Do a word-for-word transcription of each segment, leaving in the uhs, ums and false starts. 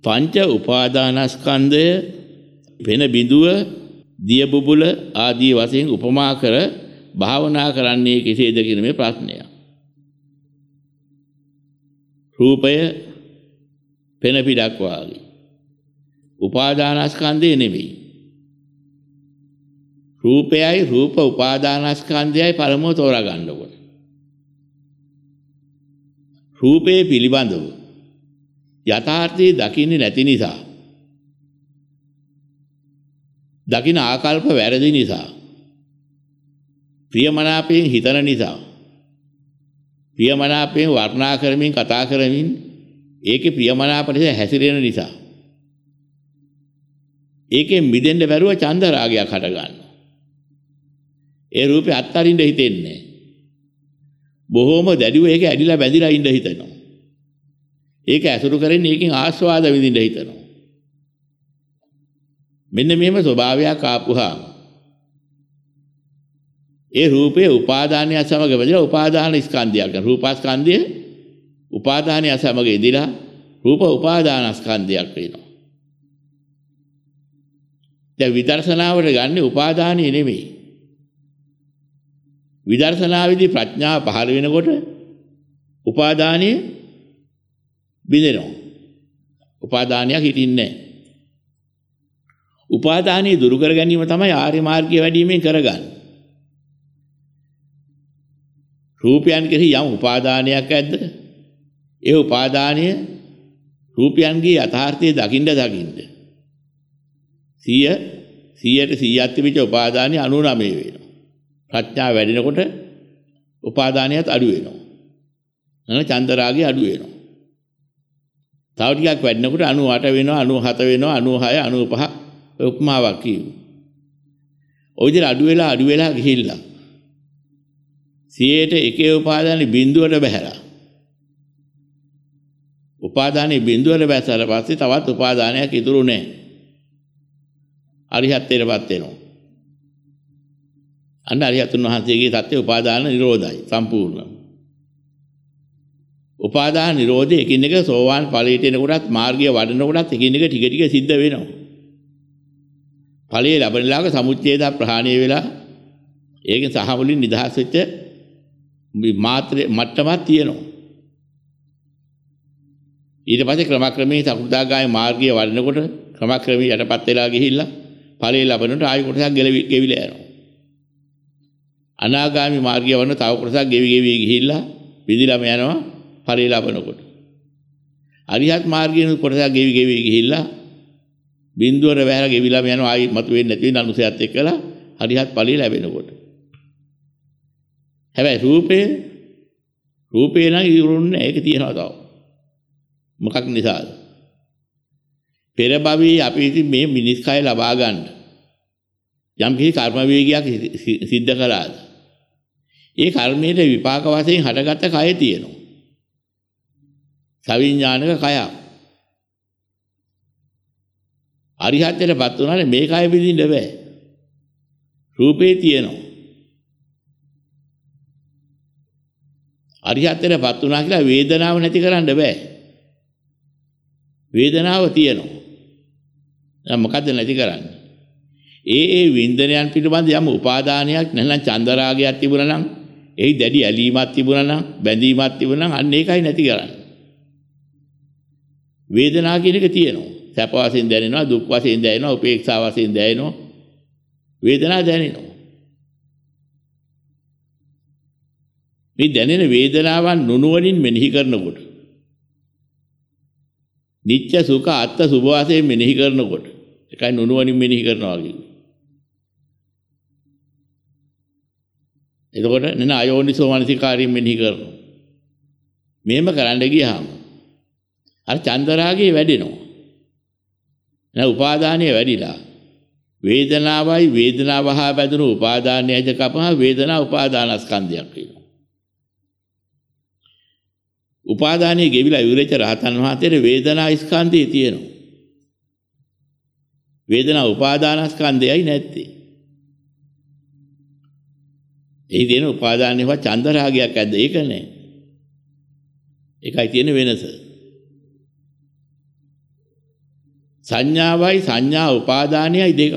පංච උපාදානස්කන්ධය වෙන බිඳුව දිය බුබුල ආදී වශයෙන් උපමා කර භාවනා කරන්නේ කෙසේද කියන මේ ප්‍රශ්නය. රූපය පෙන පිටක් වාගේ. උපාදානස්කන්ධය නෙමෙයි. රූපයයි රූප උපාදානස්කන්ධයයි පරමව තෝරා ගන්න ඕනේ. රූපේ පිළිබඳව යථාර්ථයේ දකින්නේ නැති නිසා, දකින්න ආකල්ප වැරදි නිසා, ප්‍රියමනාපයෙන් හිතන නිසා, ප්‍රියමනාපයෙන් වර්ණනා කරමින් කතා කරමින් ඒකේ ප්‍රියමනාපයට හැසිරෙන නිසා ඒකෙන් මිදෙන්න බැරුව චන්ද රාගයක් හට ගන්නවා. ඒ රූපේ අත්තරින්න හිතෙන්නේ. බොහෝම දැඩිව ඒක ඇදිලා බැඳිලා ඉඳ හිතෙනවා. ඒක ඇසුරු කරගෙන ඒකෙන් ආස්වාද විඳින්න හිතනවා. මෙන්න මෙහෙම ස්වභාවයක් ආපුහා ඒ රූපේ උපාදානය සමග බැඳලා උපාදාන ස්කන්ධයක්. රූපස්කන්ධය උපාදානය සමග ඉදිලා රූප උපාදාන ස්කන්ධයක් වෙනවා. දැන් විදර්ශනාවට ගන්න උපාදානිය නෙමෙයි. විදර්ශනාවේදී ප්‍රඥාව පහළ වෙනකොට උපාදානිය බිඳෙනවා. උපාදානියක් හිටින්නේ නැහැ. උපාදානිය දුරු කර ගැනීම තමයි ආර්ය මාර්ගය වැඩිමෙන් කරගන්නේ. රූපයන් කෙරෙහි යම් උපාදානයක් ඇද්ද? ඒ උපාදානය රූපයන්ගේ යථාර්ථයේ දකින්න දකින්න සිය සියයට සියයක් තිබිච්ච උපාදානිය අනූනමය වෙනවා. ප්‍රඥාව වැඩිනකොට උපාදානියත් අඩු වෙනවා. නේද? චන්දරාගය අඩු වෙනවා. තව ටිකක් වැඩිනකොට අනූ අට වෙනවා, අනූ හත වෙනවා, අනූ හය, අනූ පහ උපමාවක් කියමු. ඔය විදිහට අඩු වෙලා අඩු වෙලා ගිහිල්ලා සියයට එකේ උපාදානෙ බිඳුවට බහැලා. උපාදානෙ බිඳුවට බැසලා පස්සේ තවත් උපාදානයක් ඉතුරු නැහැ. අරිහත්ත්වයටපත් වෙනවා. අන්න අරිහතුන් වහන්සේගේ தත්ත්ව උපාදාන නිරෝධයි සම්පූර්ණ. උපාදාන නිරෝධය එකින් එක සෝවාන් ඵලයට එනකොටත් මාර්ගය වඩනකොටත් එකින් එක ටික ටික සිද්ධ වෙනවා. ඵලයේ ලැබෙන ලාක සමුච්ඡේද ප්‍රහාණය වෙලා ඒකෙන් සහ වලින් නිදහස් වෙච්ච මාත්‍රේ මට්ටමක් තියෙනවා. ඊට පස්සේ ක්‍රමක්‍රමයෙන් සකුදාගාමී මාර්ගය වඩනකොට ක්‍රමක්‍රමයෙන් යටපත් වෙලා ගිහිල්ලා ඵලයේ ලැබෙනකොට ආයි කොටසක් ගෙවිලා යනවා. අනාගාමී මාර්ගය වඩන තව කොටසක් ගෙවි ගෙවි ගිහිල්ලා විදිලම යනවා ඵලයේ ලැබෙනකොට. අරිහත් මාර්ගයෙන් කොටසක් ගෙවි ගෙවි ගිහිල්ලා බිඳුවර වැහැලා ගෙවිලාම යනවා ආයි මතුවෙන්නේ නැති වෙන අනුසයත් එක්කලා හරිහත් ඵලයේ ලැබෙනකොට. හැබැයි රූපේ රූපේ නම් ඉරුන්නේ ඒක තියනවා තව. මොකක් නිසාද? පෙර භවයේ අපි ඉතින් මේ මිනිස් කය ලබා ගන්න යම් කිසි කර්ම වේගයක් සිද්ධ කළාද? ඒ කර්මයේ විපාක වශයෙන් හටගත්ත කය තියෙනවා. සවිඥානික කයක්. අරිහත්ත්වයටපත් වුණානේ මේ කය විඳින්න බෑ. රූපේ තියෙනවා. අරිහත්ත්වයටපත් වුණා කියලා වේදනාව නැති කරන්න බෑ. වේදනාව තියෙනවා. දැන් මොකද්ද නැති කරන්නේ? ඒ ඒ වින්දනයන් පිළිබඳ යම් උපාදානයක් නැත්නම් චන්දරාගයක් තිබුණා නම්, එයි දැඩි ඇලීමක් තිබුණා නම්, බැඳීමක් තිබුණා නම් අන්න ඒකයි නැති කරන්නේ. වේදනාව කියන එක තියෙනවා. සැප වශයෙන් දැනෙනවා, දුක් වශයෙන් දැනෙනවා, උපේක්ෂා වශයෙන් දැනෙනවා. වේදනාව දැනෙනවා. මේ දැනෙන වේදනාවන් නුනුවණින් මෙනෙහි කරනකොට, නිත්‍ය සුඛ අත්ත සුභ වශයෙන් මෙනෙහි කරනකොට, ඒකයි නුනුවණින් මෙනෙහි කරනවා කියන්නේ. එතකොට නන අයෝනිසෝ මනසිකාරියෙන් මෙනෙහි කරනවා. මෙහෙම කරන්න ගියාම අර චන්දරාගය වැඩෙනවා. නැ උපාදානිය වැඩිලා වේදනාවයි වේදනාව හා බැඳුණු උපාදානයද කපහා වේදනා උපාදානස්කන්ධයක් වෙනවා. උපාදානිය ගෙවිලා ඉවරෙච්ච රහතන් වහන්සේට වේදනා ස්කන්ධය තියෙනවා. වේදනා උපාදානස්කන්ධයයි නැත්තේ. ඒ තියෙන උපාදානයේවත් චන්දරාගයක් ඇද්ද? ඒක නෑ. ඒකයි තියෙන වෙනස. සංඥාවයි සංඥා උපාදානයයි දෙකක්.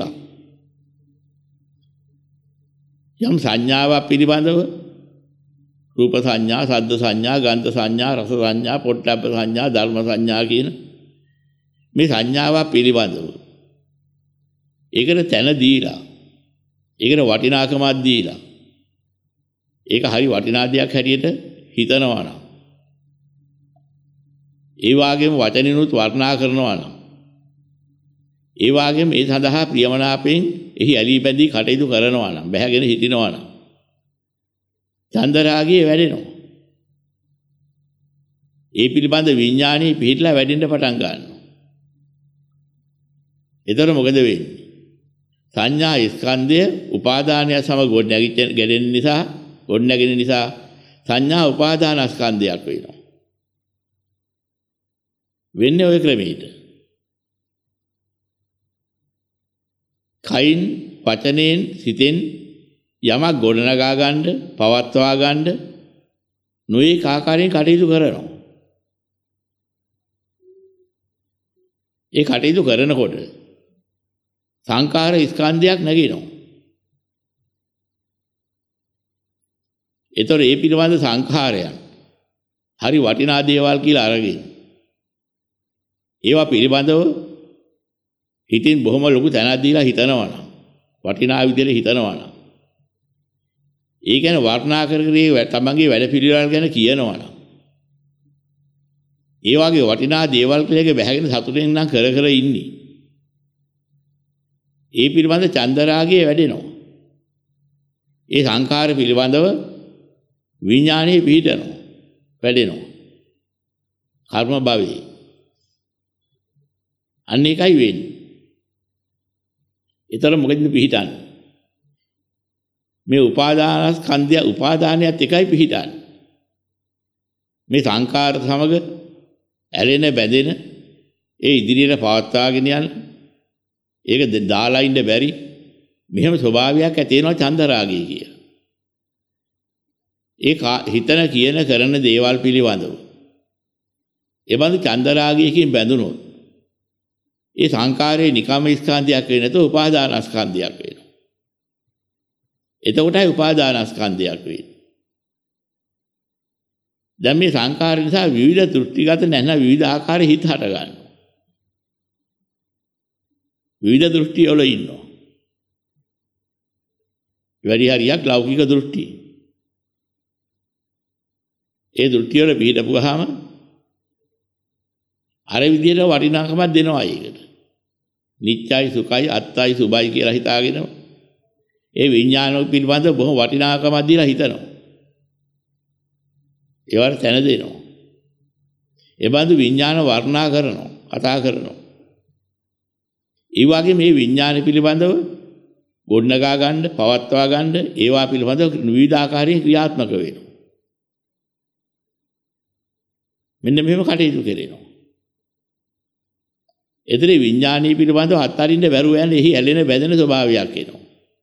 යම් සංඥාවක් පිළිබඳව රූප සංඥා, ශබ්ද සංඥා, ගන්ධ සංඥා, රස සංඥා, පොට්ටබ්බ සංඥා, ධර්ම සංඥා කියන මේ සංඥාවක් පිළිබඳව ඒකට තැන දීලා, ඒකට වටිනාකමක් දීලා, ඒක හරි වටිනා දෙයක් හැටියට හිතනවා නම්, ඒ වගේම වචනිනුත් වර්ණනා කරනවා නම්, ඒ වගේම ඒ සඳහා ප්‍රියමනාපයෙන් එහි ඇලී බැඳී කටයුතු කරනවා නම්, බැහැගෙන හිටිනවා නම් චන්දරාගය වැඩෙනවා. ඒ පිළිබඳ විඥානයේ පිහිටලා වැඩෙන්න පටන් ගන්නවා. එතකොට මොකද වෙන්නේ? සංඥා ස්කන්ධය උපාදානය සමග ගොඩනැගිච්ච ගැටෙන නිසා, ගොඩනැගෙන නිසා සංඥා උපාදාන ස්කන්ධයක් වෙනවා. වෙන්නේ ওই ක්‍රමයට. කයින්, වචනෙන්, සිතෙන් යමක් ගොඩනගා ගන්න, පවත්වා ගන්න නොයෙක් ආකාරයෙන් කටයුතු කරනවා. ඒ කටයුතු කරනකොට සංකාර ස්කන්ධයක් නැගෙනවා. ඒතර ඒ පිළිබඳ සංඛාරයන් හරි වටිනා දේවල් කියලා අරගෙන ඒවා පිළිබඳව හිතින් බොහොම ලොකු තැනක් දීලා හිතනවා නම්, වටිනා විදිහට හිතනවා නම්, ඒ කියන්නේ වර්ණනා කර කර තමන්ගේ වැඩ පිළිවෙල ගැන කියනවා නම්, ඒ වගේ වටිනා දේවල් කියලා බැහැගෙන සතුටෙන් නම් කර කර ඉන්නේ. ඒ පිළිබඳ චන්දරාගය වැඩෙනවා. ඒ සංඛාර පිළිබඳව විඥානයේ පිහිටනවා, වැඩෙනවා. කර්ම භවයේ. අන්න ඒකයි වෙන්නේ. ඒතර මොකද පිහිටන්නේ? මේ උපාදානස්කන්ධය උපාදානයත් එකයි පිහිටන්නේ. මේ සංඛාර සමග ඇලෙන බැඳෙන ඒ ඉදිරියට පවත්වාගෙන යන ඒක දාලා ඉන්න බැරි මෙහෙම ස්වභාවයක් ඇති වෙනවා චන්දරාගය කියලා. ඒ හිතන කියන කරන දේවල් පිළිබඳව ඒ බඳු චන්දරාගයකින් බැඳුනොත් ඒ සංඛාරයේ නිකම්ම ස්කන්ධයක් වෙන්නේ නැතුව උපාදානස්කන්ධයක් වෙනවා. එතකොටයි උපාදානස්කන්ධයක් වෙන්නේ. දැන් මේ සංඛාර නිසා විවිධ දෘෂ්ටිගත නැන විවිධ ආකාරයේ හිත හට ගන්නවා. විවිධ දෘෂ්ටි වල ඉන්නවා. වැඩි හරියක් ලෞකික දෘෂ්ටි. ඒ දෘෂ්ටි වල පිටපුවාම අර විදියට වටිනාකමක් දෙනවා ඒකට. නිත්‍යයි සුඛයි අත්තයි සුභයි කියලා හිතාගෙන ඒ විඥාන පිළිබඳ බොහොම වටිනාකමක් දීලා හිතනවා. ඒවට තැන දෙනවා. ඒ බඳු විඥාන වර්ණනා කරනවා, කතා කරනවා. ඒ වගේ මේ විඥාන පිළිබඳව ගොඩනගා ගන්න, පවත්වා ගන්න, ඒවා පිළිබඳව විවිධ ආකාරයෙන් ක්‍රියාත්මක වෙනවා. මෙන්න මෙහෙම කටයුතු කරනවා. එතන විඥානීය පිළිබඳව අත්හරින්න බැරුව යන එහි ඇලෙන බැඳෙන ස්වභාවයක් එනවා.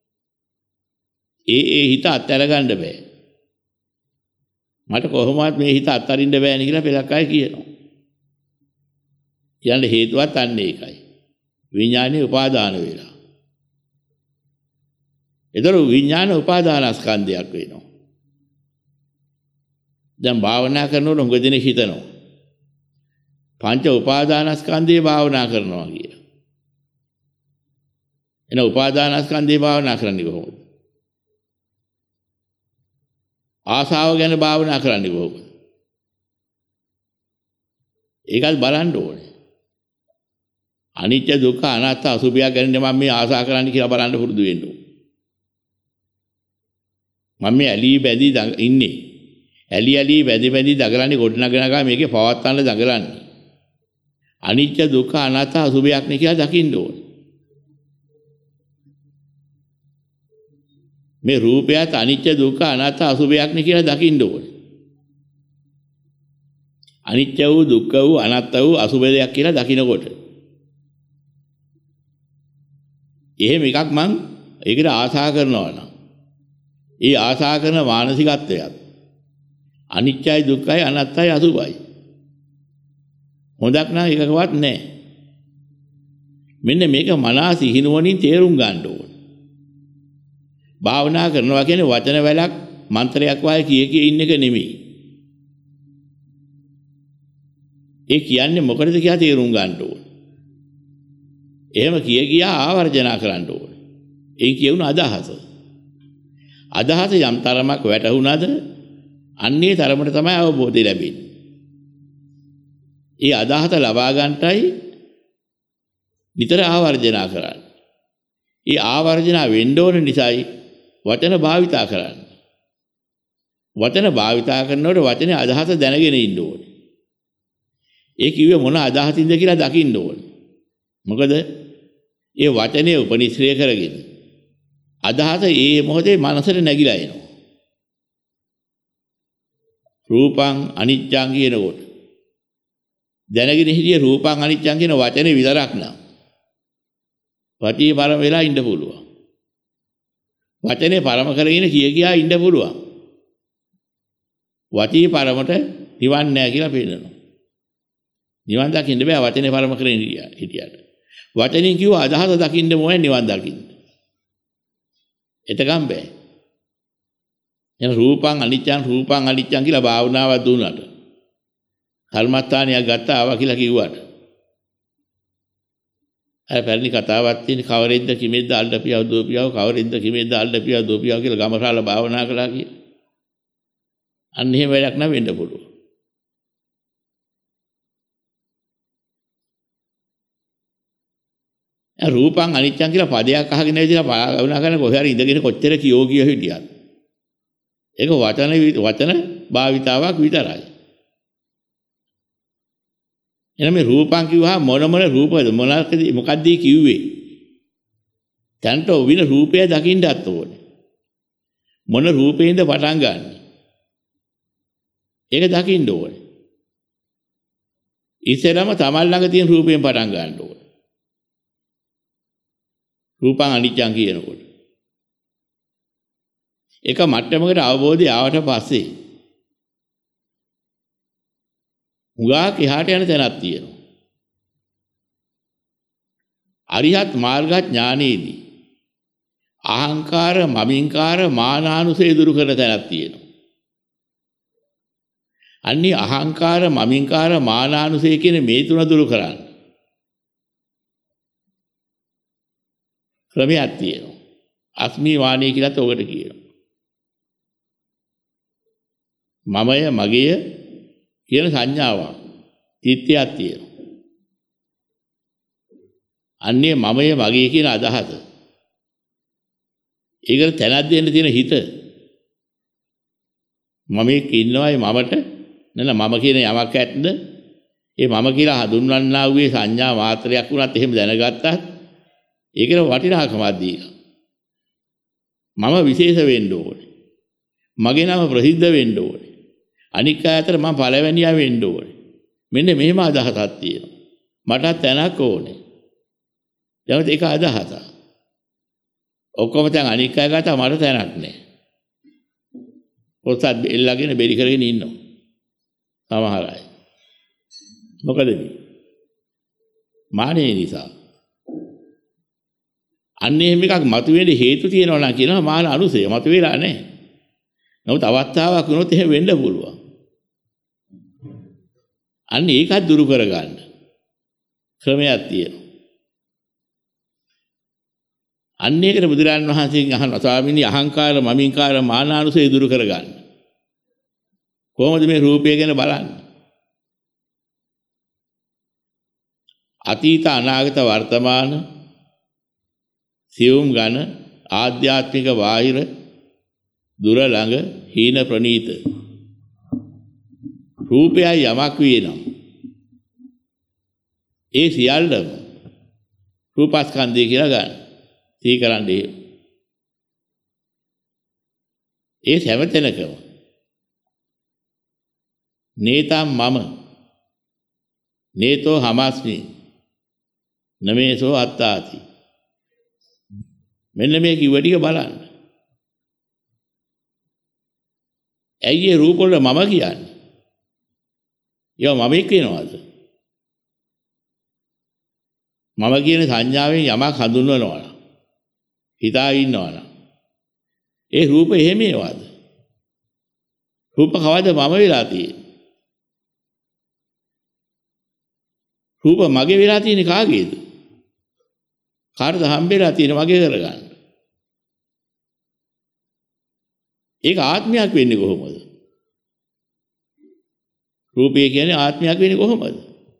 ඒ ඒ හිත අත්හැර ගන්න බෑ. මට කොහොමවත් මේ හිත අත්හරින්න බෑනේ කියලා පෙලක් අය කියනවා. කියන්න හේතුවත් අන්න ඒකයි. විඥානීය උපාදාන වේලා. ඒතර විඥාන උපාදානස්කන්ධයක් වෙනවා. දැන් භාවනා කරනකොට උඟ දෙනෙක් හිතනවා පංච උපාදානස්කන්ධේ භාවනා කරනවා කියලා. එන උපාදානස්කන්ධේ භාවනා කරන්නේ කොහොමද? ආසාව ගැන භාවනා කරන්නේ කොහොමද? ඒකත් බලන්න ඕනේ. අනිත්‍ය දුක්ඛ අනාත්ම අසුභය ගැන මම මේ ආසා කරන්න කියලා බලන්න පුරුදු වෙන්න ඕනේ. මම මේ ඇලී බැඳී ඉන්නේ. ඇලි ඇලි බැඳි බැඳි දඟලන්නේ ගොඩනගනගා මේකේ පවත්තන්න දඟලන්නේ. අනිත්‍ය දුක්ඛ අනාත්ම අසුභයක් නේ කියලා දකින්න ඕනේ. මේ රූපයත් අනිත්‍ය දුක්ඛ අනාත්ම අසුභයක් නේ කියලා දකින්න ඕනේ. අනිත්‍ය වූ දුක්ඛ වූ අනාත්ම වූ අසුභ දෙයක් කියලා දකින්නකොට එහෙම එකක් මං ඒකට ආසා කරනවා නම් ඒ ආසා කරන මානසිකත්වයක් අනිත්‍යයි දුක්ඛයි අනාත්තයි අසුභයි හොඳක් නම් එකකවත් නැහැ. මෙන්න මේක මනස සිහිනුවණින් තේරුම් ගන්න ඕන. භාවනා කරනවා කියන්නේ වචන වැලක් මන්ත්‍රයක් වාගේ කිය කිය ඉන්න එක නෙමෙයි. ඒ කියන්නේ මොකටද කියලා තේරුම් ගන්න ඕන. එහෙම කිය කියා ආවර්ජනා කරන්න ඕන. ඒ කියුණ අදහස. අදහස යම් තරමක් වැටහුණාද අන්නේ තරමට තමයි අවබෝධය ලැබෙන්නේ. ඒ අදහස ලබා ගන්නටයි නිතර ආවර්ජනා කරන්නේ. ඒ ආවර්ජනා වෙන්න ඕන නිසායි වචන භාවිතා කරන්නේ. වචන භාවිතා කරනකොට වචනේ අදහස දැනගෙන ඉන්න ඕනේ. ඒ කිව්වේ මොන අදහසින්ද කියලා දකින්න ඕනේ. මොකද ඒ වචනේ උපනිශ්‍රය කරගෙන අදහස ඒ මොහොතේ මනසට නැగిලා එනවා. රූපං අනිච්චං කියනකොට දැනගෙන හිටිය රූපං අනිච්චං කියන වචනේ විතරක් නම් වටී පරම වෙලා ඉන්න පුළුවන්. වචනේ පරම කරගෙන කිය කියා ඉන්න පුළුවන්. වටී පරමට නිවන් නැහැ කියලා පේනවා. නිවන් දකින්න බෑ වචනේ පරම කරගෙන හිටියට. වචනෙන් කිව්ව අදහස දකින්න මොකද නිවන් දකින්න. එතකම් බෑ. එන රූපං අනිච්චං රූපං අනිච්චං කියලා භාවනාවක් දුන්නාට කර්මස්ථානියක් ගත්තා ආවා කියලා කිව්වට අර පැරණි කතාවක් තියෙන කවරෙද්ද කිමෙද්ද අල්ලපියව දෝපියව කවරෙද්ද කිමෙද්ද අල්ලපියව දෝපියව කියලා ගමරාලා භාවනා කළා කිය. අන්න එහෙම වැඩක් නම් වෙන්න පුළුවන්. රූපං අනිච්චං කියලා පදයක් අහගෙන ඉඳලා භාවනා කරන කොහේ හරි ඉඳගෙන කොච්චර කියෝ කියෝ හිටියත් ඒක වචන වචන භාවිතාවක් විතරයි. එහෙනම් මේ රූපං කිව්වහම මොන මොන රූපද මොනකද මොකද්ද කිව්වේ? දැන්ට වින රූපය දකින්නත් ඕනේ. මොන රූපේන්ද පටන් ගන්න? ඒක දකින්න ඕනේ. ඉස්සෙල්ලාම තමන් ළඟ තියෙන රූපයෙන් පටන් ගන්න ඕනේ. රූපං අනිච්චං කියනකොට එක මට්ටමකට අවබෝධය ආවට පස්සේ උගාක් එහාට යන තැනක් තියෙනවා. අරිහත් මාර්ග ඥානයේදී අහංකාර මමින්කාර මානානුසය දුරු කරන තැනක් තියෙනවා. අන්නේ අහංකාර මමින්කාර මානානුසය කියන මේ තුන දුරු කරන්න ක්‍රමයක් තියෙනවා. අස්මී වාණී කියලාත් ඔකට කියනවා. මමය මගේය කියන සංඥාවක් තිත්‍යයක් තියෙනවා. අන්නේ මමය මගේ කියන අදහස. ඒකට තැනක් දෙන්න තියෙන හිත. මම එක්ක ඉන්නවයි මමට නේද මම කියන යමක් ඇත්ද? ඒ මම කියලා හඳුන්වන්නා වූ සංඥා මාත්‍රයක් වුණත් එහෙම දැනගත්තත් ඒකේ වටිනාකමක් දීලා. මම විශේෂ වෙන්න ඕනේ. මගේ නම ප්‍රසිද්ධ වෙන්න ඕනේ. අනික් අය අතර මම පළවෙනියා වෙන්න ඕනේ. මෙන්න මෙහෙම අදහසක් තියෙනවා. මටත් තැනක් ඕනේ. දැන් ඒක අදහසක්. ඔක්කොම දැන් අනික් අය ගත්තා මට තැනක් නැහැ. පොතත් එල්ලගෙන බෙරි කරගෙන ඉන්නවා. සමහර අය. මොකද මේ? මානෙ නිසා. අන්නේ එහෙම එකක් මතුවෙන්න හේතු තියෙනවා නම් කියනවා මාන අනුසය මතුවෙලා නැහැ. නමුත් අවස්ථාවක් වුණොත් එහෙම වෙන්න පුළුවන්. අන්න ඒකත් දුරු කරගන්න ක්‍රමයක් තියෙනවා. අන්න ඒකට බුදුරන් වහන්සේගෙන් අහනවා ස්වාමීනි අහංකාර මමින්කාර මානානුසය දුරු කරගන්න. කොහොමද මේ රූපය ගැන බලන්නේ? අතීත අනාගත වර්තමාන සියුම් ඝන ආධ්‍යාත්මික බාහිර දුර ළඟ හීන ප්‍රනීත රූපයයි යමක් වේනම් ඒ සියල්ලම රූපස්කන්ධය කියලා ගන්න. තී කරන්නේ ඒ හැමතැනකම නේතම් මම නේතෝ හමස්මි නමේසෝ අත්තාති මෙන්න මේ කිව්ව ටික බලන්න. ඇයි ඒ රූප වල මම කියන්නේ? ඒවා මම එක්ක වෙනවද? මම කියන සංඥාවෙන් යමක් හඳුන්වනවා නම් හිතා ඉන්නවා නම් ඒ රූප එහෙම ඒවාද? රූප කවද මම වෙලා තියෙන්නේ? රූප මගේ වෙලා තියෙන්නේ කාගේද? කාටද හම්බෙලා තියෙන්නේ මගේ කරගන්න? ඒක ආත්මයක් වෙන්නේ කොහොමද? රූපය කියන්නේ ආත්මයක් වෙන්නේ කොහොමද?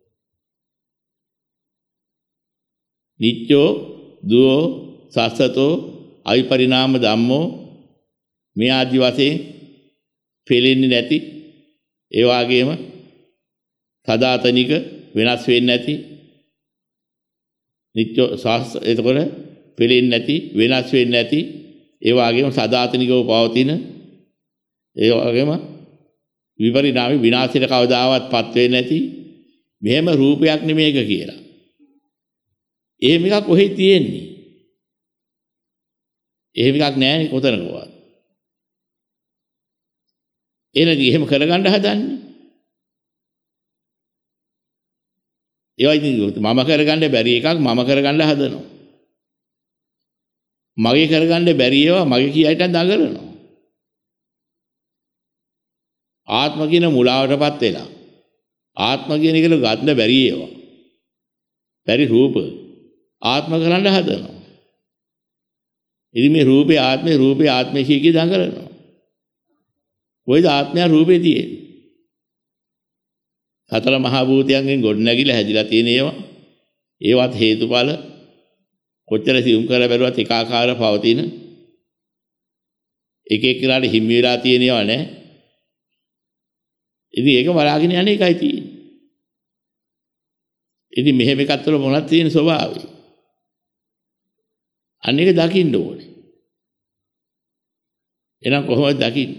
නිච්චෝ දුෝ සස්සතෝ අවිපරිණාම ධම්මෝ මේ ආදි වශයෙන් පෙලෙන්නේ නැති ඒ වගේම සදාතනික වෙනස් වෙන්නේ නැති නිච්චෝ සස්ස එතකොට පෙලෙන්නේ නැති වෙනස් වෙන්නේ නැති ඒ වගේම සදාතනිකව පවතින ඒ වගේම විපරිණාමී විනාශයට කවදාවත් පත් වෙන්නේ නැති මෙහෙම රූපයක් නෙමේක කියලා. එහෙම එකක් කොහෙද තියෙන්නේ? එහෙම එකක් නැහැ කොතනකවත්. එනදී එහෙම කරගන්න හදන්නේ. ඒවා ඉතින් මම කරගන්න බැරි එකක් මම කරගන්න හදනවා. මගේ කරගන්න බැරි ඒවා මගේ කියයිට දඟලනවා. ආත්ම කියන මුලාවටපත් වෙලා ආත්ම කියන එකට ගන්න බැරි ඒවා. බැරි රූප ආත්ම කරන්න හදනවා. ඉතින් මේ රූපේ ආත්මේ රූපේ ආත්මේ කී දඟලනවා. කොයිද ආත්මය රූපේ තියෙන්නේ? හතර මහා භූතයන්ගෙන් ගොඩ නැගිලා හැදිලා තියෙන ඒවා. ඒවත් හේතුඵල කොච්චර සියුම් කරලා බැලුවත් ඒකාකාර පවතින එක එක්කලාට හිමි වෙලා තියෙන ඒවා නෑ. ඉතින් ඒක බලාගෙන යන එකයි තියෙන්නේ. ඉතින් මෙහෙම එකක් තුළ මොනවද තියෙන ස්වභාවය? අන්න ඒක දකින්න ඕනේ. එහෙනම් කොහොමද දකින්නේ?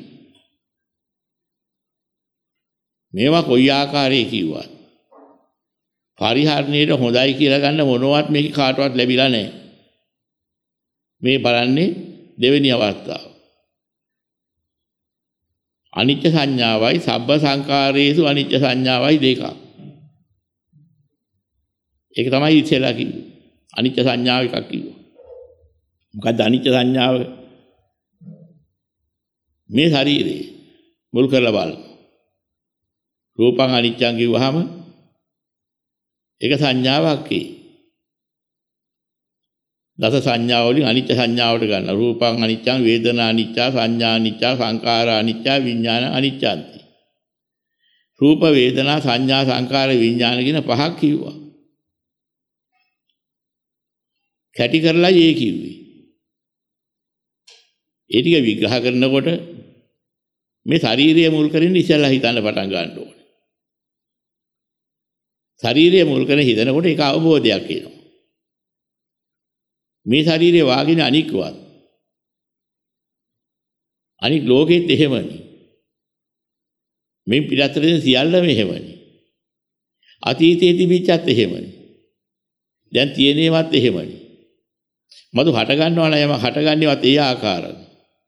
මේවා කොයි ආකාරයේ කිව්වත් පරිහරණයට හොඳයි කියලා ගන්න මොනවත් මේක කාටවත් ලැබිලා නැහැ. මේ බලන්නේ දෙවෙනි අවස්ථාව. අනිච්ච සංඥාවයි සබ්බ සංකාරයේසු අනිච්ච සංඥාවයි දෙකක්. ඒක තමයි ඉස්සෙල්ලා කිව්වේ. අනිච්ච සංඥාව එකක් කිව්වා. මොකද්ද අනිච්ච සංඥාව? මේ ශරීරේ මුල් කරලා බලන්න. රූපං අනිච්චං කිව්වහම ඒක සංඥාවක් ඒ. දස සංඥා වලින් අනිච්ච සංඥාවට ගන්න. රූපං අනිච්චං වේදනා අනිච්චා සංඥා අනිච්චා සංඛාරා අනිච්චා විඥාන අනිච්චාන්ති. රූප වේදනා සංඥා සංඛාර විඥාන කියන පහක් කිව්වා. කැටි කරලා ඒ කිව්වේ. ඒ ටික විග්‍රහ කරනකොට මේ ශාරීරිය මුල් කරගෙන ඉස්සෙල්ලා හිතන්න පටන් ගන්න ඕනේ. ශරීරය මුල් කරගෙන හිතනකොට ඒක අවබෝධයක් එනවා. මේ ශරීරය වාගෙන අනික්වත් අනික් ලෝකෙත් එහෙමනේ. මේ පිටතරෙන් සියල්ලම එහෙමනේ. අතීතයේ තිබිච්චත් එහෙමනේ. දැන් තියෙනේවත් එහෙමනේ. මතු හට ගන්නවා නම් යම හටගන්නේවත් ඒ ආකාරයි.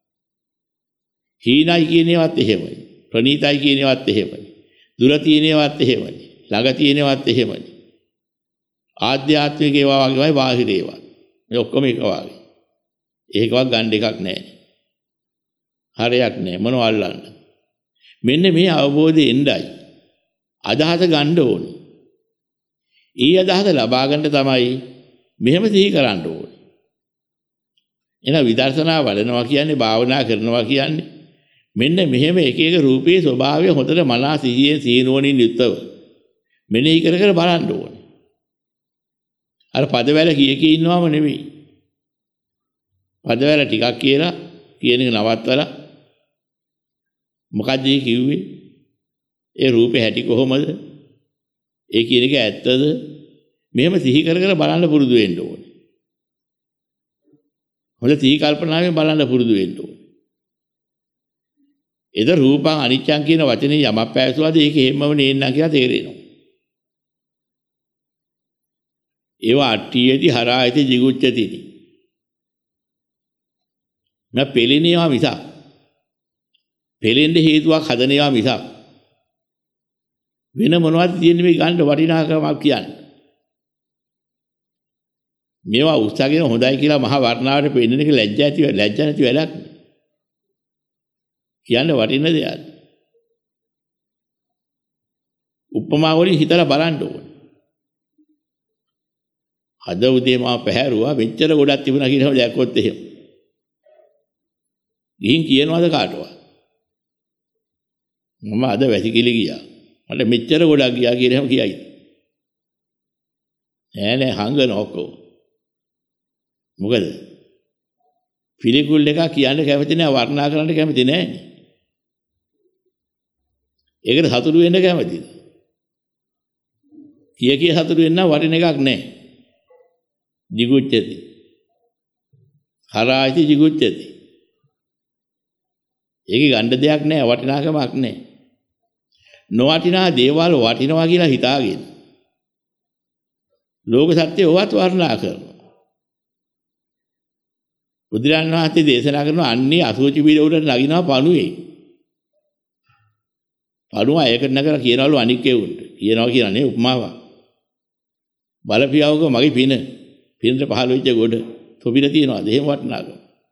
හීනයි කියනේවත් එහෙමයි. ප්‍රණීතයි කියනේවත් එහෙමයි. දුර තියෙනේවත් එහෙමයි. ළඟ තියෙනවත් එහෙමයි. ආධ්‍යාත්මික ඒවා වගේමයි බාහිර ඒවා. මේ ඔක්කොම එක වගේ. ඒකවත් ගන්න එකක් නැහැ. හරයක් නැහැ. මොනව අල්ලන්න. මෙන්න මේ අවබෝධය එන්නයි අදහස ගන්න ඕනේ. ඊ අදහස ලබා ගන්න තමයි මෙහෙම සිහි කරන්න ඕනේ. එන විදර්ශනා වඩනවා කියන්නේ භාවනා කරනවා කියන්නේ මෙන්න මෙහෙම එක එක රූපයේ ස්වභාවය හොඳට මනස සිහියෙන් සීනුවණින් යුක්තව මෙනෙහි කර කර බලන්න ඕනේ. අර පදවැල කිය කී ඉන්නවම නෙවෙයි. පදවැල ටිකක් කියලා කියන එක නවත්තලා මොකද්ද ඒ කිව්වේ? ඒ රූපේ හැටි කොහොමද? ඒ කියන එක ඇත්තද? මෙහෙම සිහි කර කර බලන්න පුරුදු වෙන්න ඕනේ. හොඳ සිහි කල්පනාවෙන් බලන්න පුරුදු වෙන්න ඕනේ. එද රූපං අනිච්චං කියන වචනේ යමක් පැවසුවාද ඒක හැමම නේන්නා කියලා තේරෙනවා. ඒවා අට්ඨියති හරායති jigucchati. නැ පෙළෙනේවා මිසක් පෙළෙන්න හේතුවක් හදනේවා මිසක් වෙන මොනවද තියෙන්නේ මේ ගන්න වටිනාකමක් කියන්නේ. මේවා උත්සාහගෙන හොඳයි කියලා මහා වර්ණාවට පෙන්නන එක ලැජ්ජා ඇති ලැජ්ජා නැති වැඩක්. කියන්න වටින දෙයක්. උපමා වලින් හිතලා බලන්න ඕනේ. අද උදේ මම පැහැරුවා මෙච්චර ගොඩක් තිබුණා කියලා දැක්කොත් එහෙම. ගිහින් කියනවාද කාටවත්? මම අද වැසිකිලි ගියා. මට මෙච්චර ගොඩක් ගියා කියලා එහෙම කියයි. නෑ නෑ හංගන ඔක්කොම. මොකද? පිළිකුල් එක කියන්න කැමති නෑ වර්ණනා කරන්න කැමති නෑනේ. ඒකට සතුටු වෙන්න කැමතිද? කිය කිය සතුටු වෙන්න වටින එකක් නෑ. jigucchati haraati jigucchati ඒකේ ගන්න දෙයක් නෑ වටිනාකමක් නෑ නොවටිනා දේවල් වටිනවා කියලා හිතාගෙන ලෝක සත්‍ය ඔවත් වර්ණනා කරනවා බුදුරජාණන් වහන්සේ දේශනා කරන අන්නේ අසුචි බීඩ උඩට නගිනවා පණුවේ පණුව ඒකට නගර කියනවලු අනික් කෙවුන්ට කියනවා කියන්නේ උපමාවක් බලපියවක මගේ පින පිනට පහළ වෙච්ච ගොඩ තොපිල තියනවාද එහෙම වටනාකම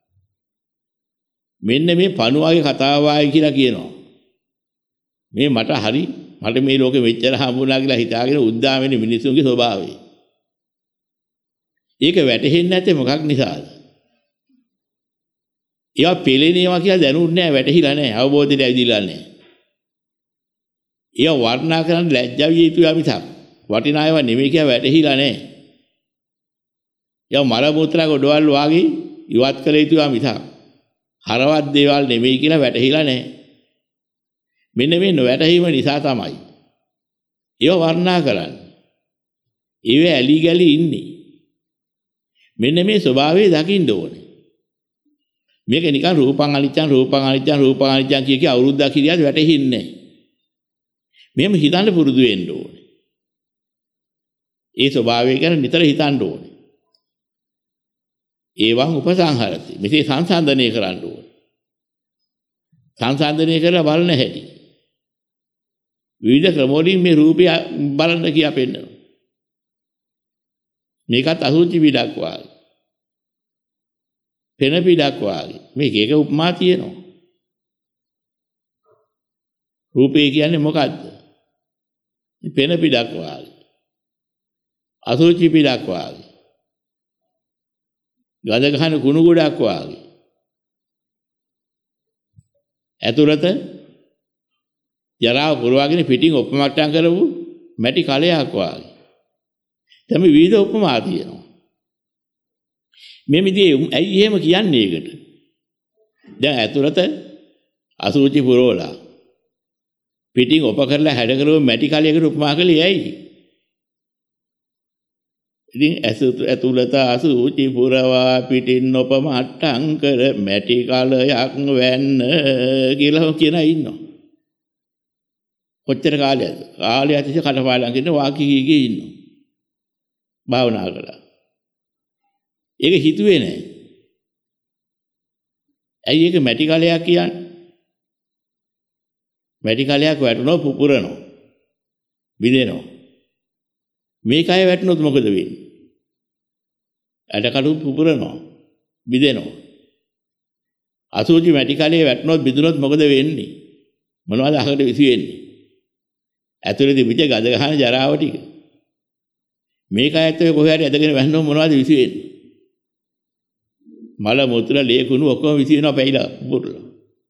මෙන්න මේ පණුවාගේ කතාව ආයි කියලා කියනවා මේ මට හරි මට මේ ලෝකෙ මෙච්චර හම්බුණා කියලා හිතාගෙන උද්දාම වෙන මිනිසුන්ගේ ස්වභාවය ඒක වැටහෙන්නේ නැත්තේ මොකක් නිසාද ඒවා පෙළෙනේවා කියලා දැනුන්නේ නැහැ වැටහිලා නැහැ අවබෝධයට ඇවිදලා නැහැ ඒවා වර්ණනා කරන්න ලැජ්ජා විය යුතුයි මිසක් වටිනා ඒවා නෙමෙයි කියලා වැටහිලා නැහැ යව මල මුත්‍රා ගොඩවල් වාගේ ඉවත් කළ යුතුවා මිසක් හරවත් දේවල් නෙමෙයි කියලා වැටහිලා නැහැ. මෙන්න මේ නොවැටහීම නිසා තමයි ඒව වර්ණනා කරන්නේ. ඒව ඇලි ගලි ඉන්නේ. මෙන්න මේ ස්වභාවය දකින්න ඕනේ. මේක නිකන් රූපං අනිච්චං රූපං අනිච්චං රූපං අනිච්චං කිය කිය අවුරුද්දක් හිටියත් වැටහෙන්නේ නැහැ. මෙහෙම හිතන්න පුරුදු වෙන්න ඕනේ. ඒ ස්වභාවය ගැන නිතර හිතන්න ඕනේ. ඒවං උපසංහරති මෙසේ සංසන්දනය කරන්න ඕන සංසන්දනය කරලා බලන හැටි විවිධ ක්‍රම වලින් මේ රූපය බලන්න කියා පෙන්නනවා මේකත් අසුචි පිටක් වාගේ පෙන පිටක් වාගේ මේක එක උපමා තියෙනවා රූපය කියන්නේ මොකද්ද පෙන පිටක් වාගේ අසුචි පිටක් වාගේ ගඳ ගහන කුණු ගොඩක් වාගේ ඇතුළත ජරාව පුරවාගෙන පිටින් ඔප්පමට්ටම් කරපු මැටි කලයක් වාගේ තමයි විවිධ උපමා තියෙනවා මේ මිදී ඇයි එහෙම කියන්නේ ඒකට දැන් ඇතුළත අසුචි පුරවලා පිටින් ඔප කරලා හැඩ කරපු මැටි කලයකට උපමා කළේ ඇයි ඉතින් ඇතුළත අසුචි පුරවා පිටින් ඔපමට්ටම් කර මැටි කලයක් වැන්න කියලා කියන ඉන්නවා. කොච්චර කාලයක්ද? කාලය ඇතිසේ කටපාඩම් කරන වාක්‍ය කීකේ ඉන්නවා. භාවනා කළා. ඒක හිතුවේ නෑ. ඇයි ඒක මැටි කලයක් කියන්නේ? මැටි කලයක් වැටුණොත් පුපුරනවා. බිඳෙනවා. මේක අය වැටුණොත් මොකද වෙන්නේ? ඇටකටු පුපුරනවා. බිඳෙනවා. අසුචි මැටි කලේ වැටුණොත් බිඳුනොත් මොකද වෙන්නේ? මොනවද අහකට විසි වෙන්නේ? ඇතුලේ තිබිච්ච ගඳ ගහන ජරාව ටික. මේක ඇත්ත ඔය කොහේ හරි ඇදගෙන වැන්නොත් මොනවද විසි වෙන්නේ? මල මුත්‍ර ලේ කුණු ඔක්කොම විසි වෙනවා පැහිලා පුපුරලා.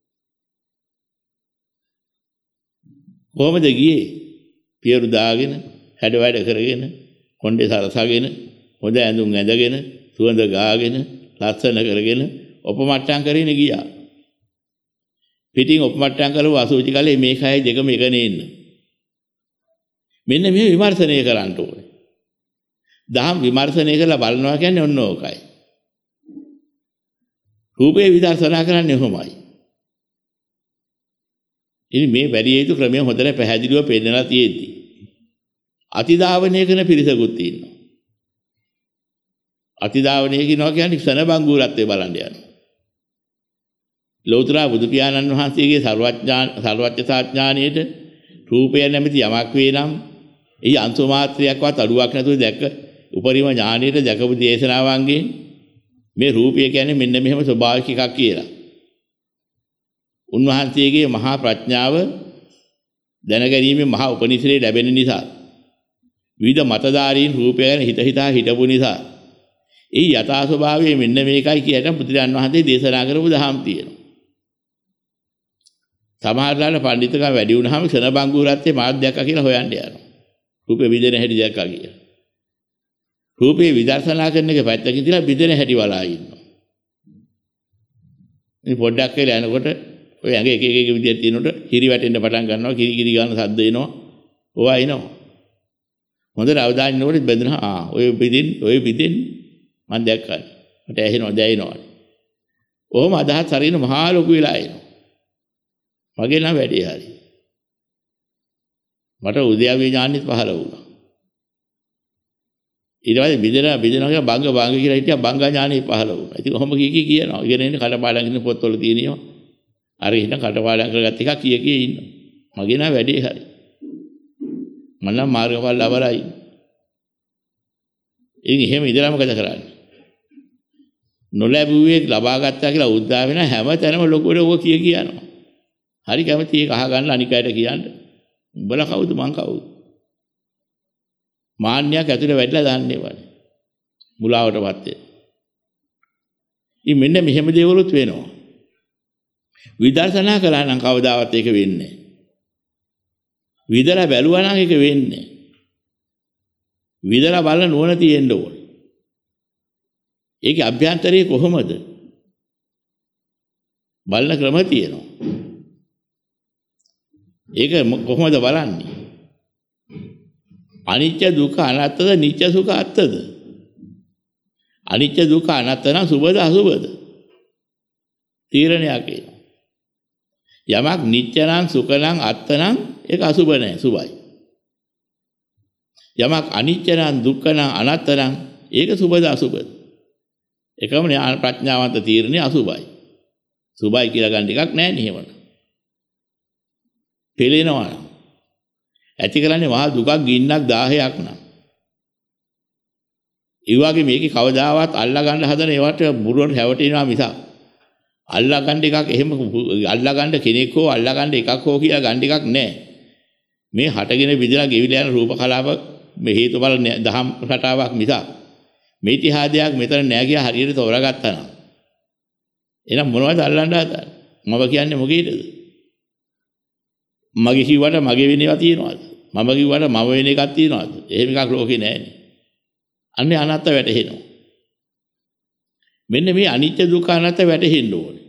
කොහමද ගියේ? පියරු දාගෙන හැඩ වැඩ කරගෙන කොණ්ඩේ සරසගෙන හොඳ ඇඳුම් ඇඳගෙන සුවඳ ගාගෙන ලස්සන කරගෙන ඔපමට්ටම් කරගෙන ගියා. පිටින් ඔපමට්ටම් කරලා අසුචි කලේ මේකයි දෙකම එකනේ ඉන්න. මෙන්න මේ විමර්ශනය කරන්න ඕනේ. දහම් විමර්ශනය කරලා බලනවා කියන්නේ ඔන්න ඕකයි. රූපේ විදර්ශනා කරන්නේ කොහොමයි? ඉතින් මේ බැරිය යුතු ක්‍රමය හොඳට පැහැදිලිව පෙන්නලා තියෙද්දි අතිධාවනය කරන පිරිසකුත් ඉන්නවා. අතිධාවනය කියනවා කියන්නේ ක්ෂණබංගුරත්වයේ බලන්න යනවා. ලෞතර බුදු පියාණන් වහන්සේගේ සර්වඥාන සර්වඥතා ඥානයේට රූපය නැමැති යමක් වේ නම් ඒ අංශු මාත්‍රයක්වත් අඩුවක් නැතුව දැක්ක උපරිම ඥානීයට දැකපු දේශනාවන්ගෙන් මේ රූපය කියන්නේ මෙන්න මෙහෙම ස්වභාවික එකක් කියලා. උන්වහන්සේගේ මහා ප්‍රඥාව දැනගැනීමේ මහා උපනිශ්‍රේ ලැබෙන නිසා විවිධ මතධාරීන් රූපය ගැන හිත හිතා හිටපු නිසා ඒ යථා ස්වභාවය මෙන්න මේකයි කියලා බුදුරජාන් වහන්සේ දේශනා කරපු දහම් තියෙනවා. සමහරවල් පඬිතුකම වැඩි වුණාම ක්ෂණ බංගුරත්තේ මාත් දැක්කා කියලා හොයන්න යනවා. රූපේ විදෙන හැටි දැක්කා කියලා. රූපේ විදර්ශනා කරන එක පැත්තකින් තියලා විදෙන හැටි බලා ඉන්නවා. මේ පොඩ්ඩක් වෙලා යනකොට ඔය ඇඟ එක එක එක විදියට තියෙනකොට කිරි වැටෙන්න පටන් ගන්නවා, කිරි කිරි ගන්න සද්ද එනවා. ඕවා එනවා. හොඳට අවධානය යනකොට බෙදෙනවා. ආ ඔය විදින් ඔය විදින් මම දැක්කා. මට ඇහෙනවා දැනෙනවා. ඔහොම අදහස් හරින මහා ලොකු වෙලා එනවා. මගේ නම් වැඩි හරි. මට උද්‍යාවේ ඥානෙත් පහළ වුණා. ඊට පස්සේ බිදෙනා බිදෙනා කියලා බංග බංග කියලා හිටියා බංග ඥානෙ පහළ වුණා. ඉතින් කොහොම කී කී කියනවා. ඉගෙන ඉන්න කටපාඩම් කරන පොත්වල තියෙනවා. අර හිට කටපාඩම් කරගත්ත එක කී කී ඉන්නවා. මගේ නම් වැඩි හරි. මම නම් මාර්ගඵල ලබරයි. ඉතින් එහෙම ඉඳලා මොකද කරන්නේ? නොලැබුවේ ලබා ගත්තා කියලා උද්දා වෙන හැම තැනම ලොකුවට ඕක කිය කියනවා. හරි කැමති ඒක අහගන්න අනික් අයට කියන්න. උඹලා කවුද මං කවුද? මාන්නයක් ඇතුලේ වැටලා දාන්නේ වනේ. මුලාවටපත් වෙන. ඉතින් මෙන්න මෙහෙම දේවලුත් වෙනවා. විදර්ශනා කළා නම් කවදාවත් ඒක වෙන්නේ නැහැ. විදලා බැලුවා නම් ඒක වෙන්නේ නැහැ. විදලා බලන නුවණ තියෙන්න ඕන. ඒකේ අභ්‍යන්තරයේ කොහොමද? බලන ක්‍රම තියෙනවා. ඒක කොහොමද බලන්නේ? අනිත්‍ය දුක්ඛ අනාත්තද නිත්‍ය සුඛ අත්තද? අනිත්‍ය දුක්ඛ අනාත්ත නම් සුබද අසුබද? තීරණයක් එනවා. යමක් නිත්‍ය නම් සුඛ නම් අත්ත නම් ඒක අසුබ නැහැ සුබයි. යමක් අනිත්‍ය නම් දුක්ඛ නම් අනාත්ත නම් ඒක සුබද අසුබද? එකම ඥාන ප්‍රඥාවන්ත තීරණේ අසුබයි. සුබයි කියලා ගන්න එකක් නැහැ නේ එහෙමනම්. පෙළෙනවා නම් ඇති කරන්නේ මහා දුකක් ගින්නක් දාහයක් නම්. ඒ වගේ මේකේ කවදාවත් අල්ලා ගන්න හදන ඒවට බුරුවට හැවටෙනවා මිසක් අල්ලා ගන්න එකක් එහෙම අල්ලා ගන්න කෙනෙක් හෝ අල්ලා ගන්න එකක් හෝ කියලා ගන්න එකක් නැහැ. මේ හටගෙන විදලා ගෙවිලා යන රූප කලාප මේ හේතුඵල දහම් රටාවක් මිසක් මේ ඉතිහාසයක් මෙතන නෑ කියලා හරියට තෝරාගත්තා නම් එහෙනම් මොනවද අල්ලන්න හදන්නේ? මම කියන්නේ මොකේද? මගේ කිව්වට මගේ වෙන ඒවා තියනවාද? මම කිව්වට මම වෙන එකක් තියනවාද? එහෙම එකක් ලෝකේ නෑනේ. අන්නේ අනාත්ත වැටහෙනවා. මෙන්න මේ අනිත්‍ය දුක්ඛ අනාත්ත වැටහෙන්න ඕනේ.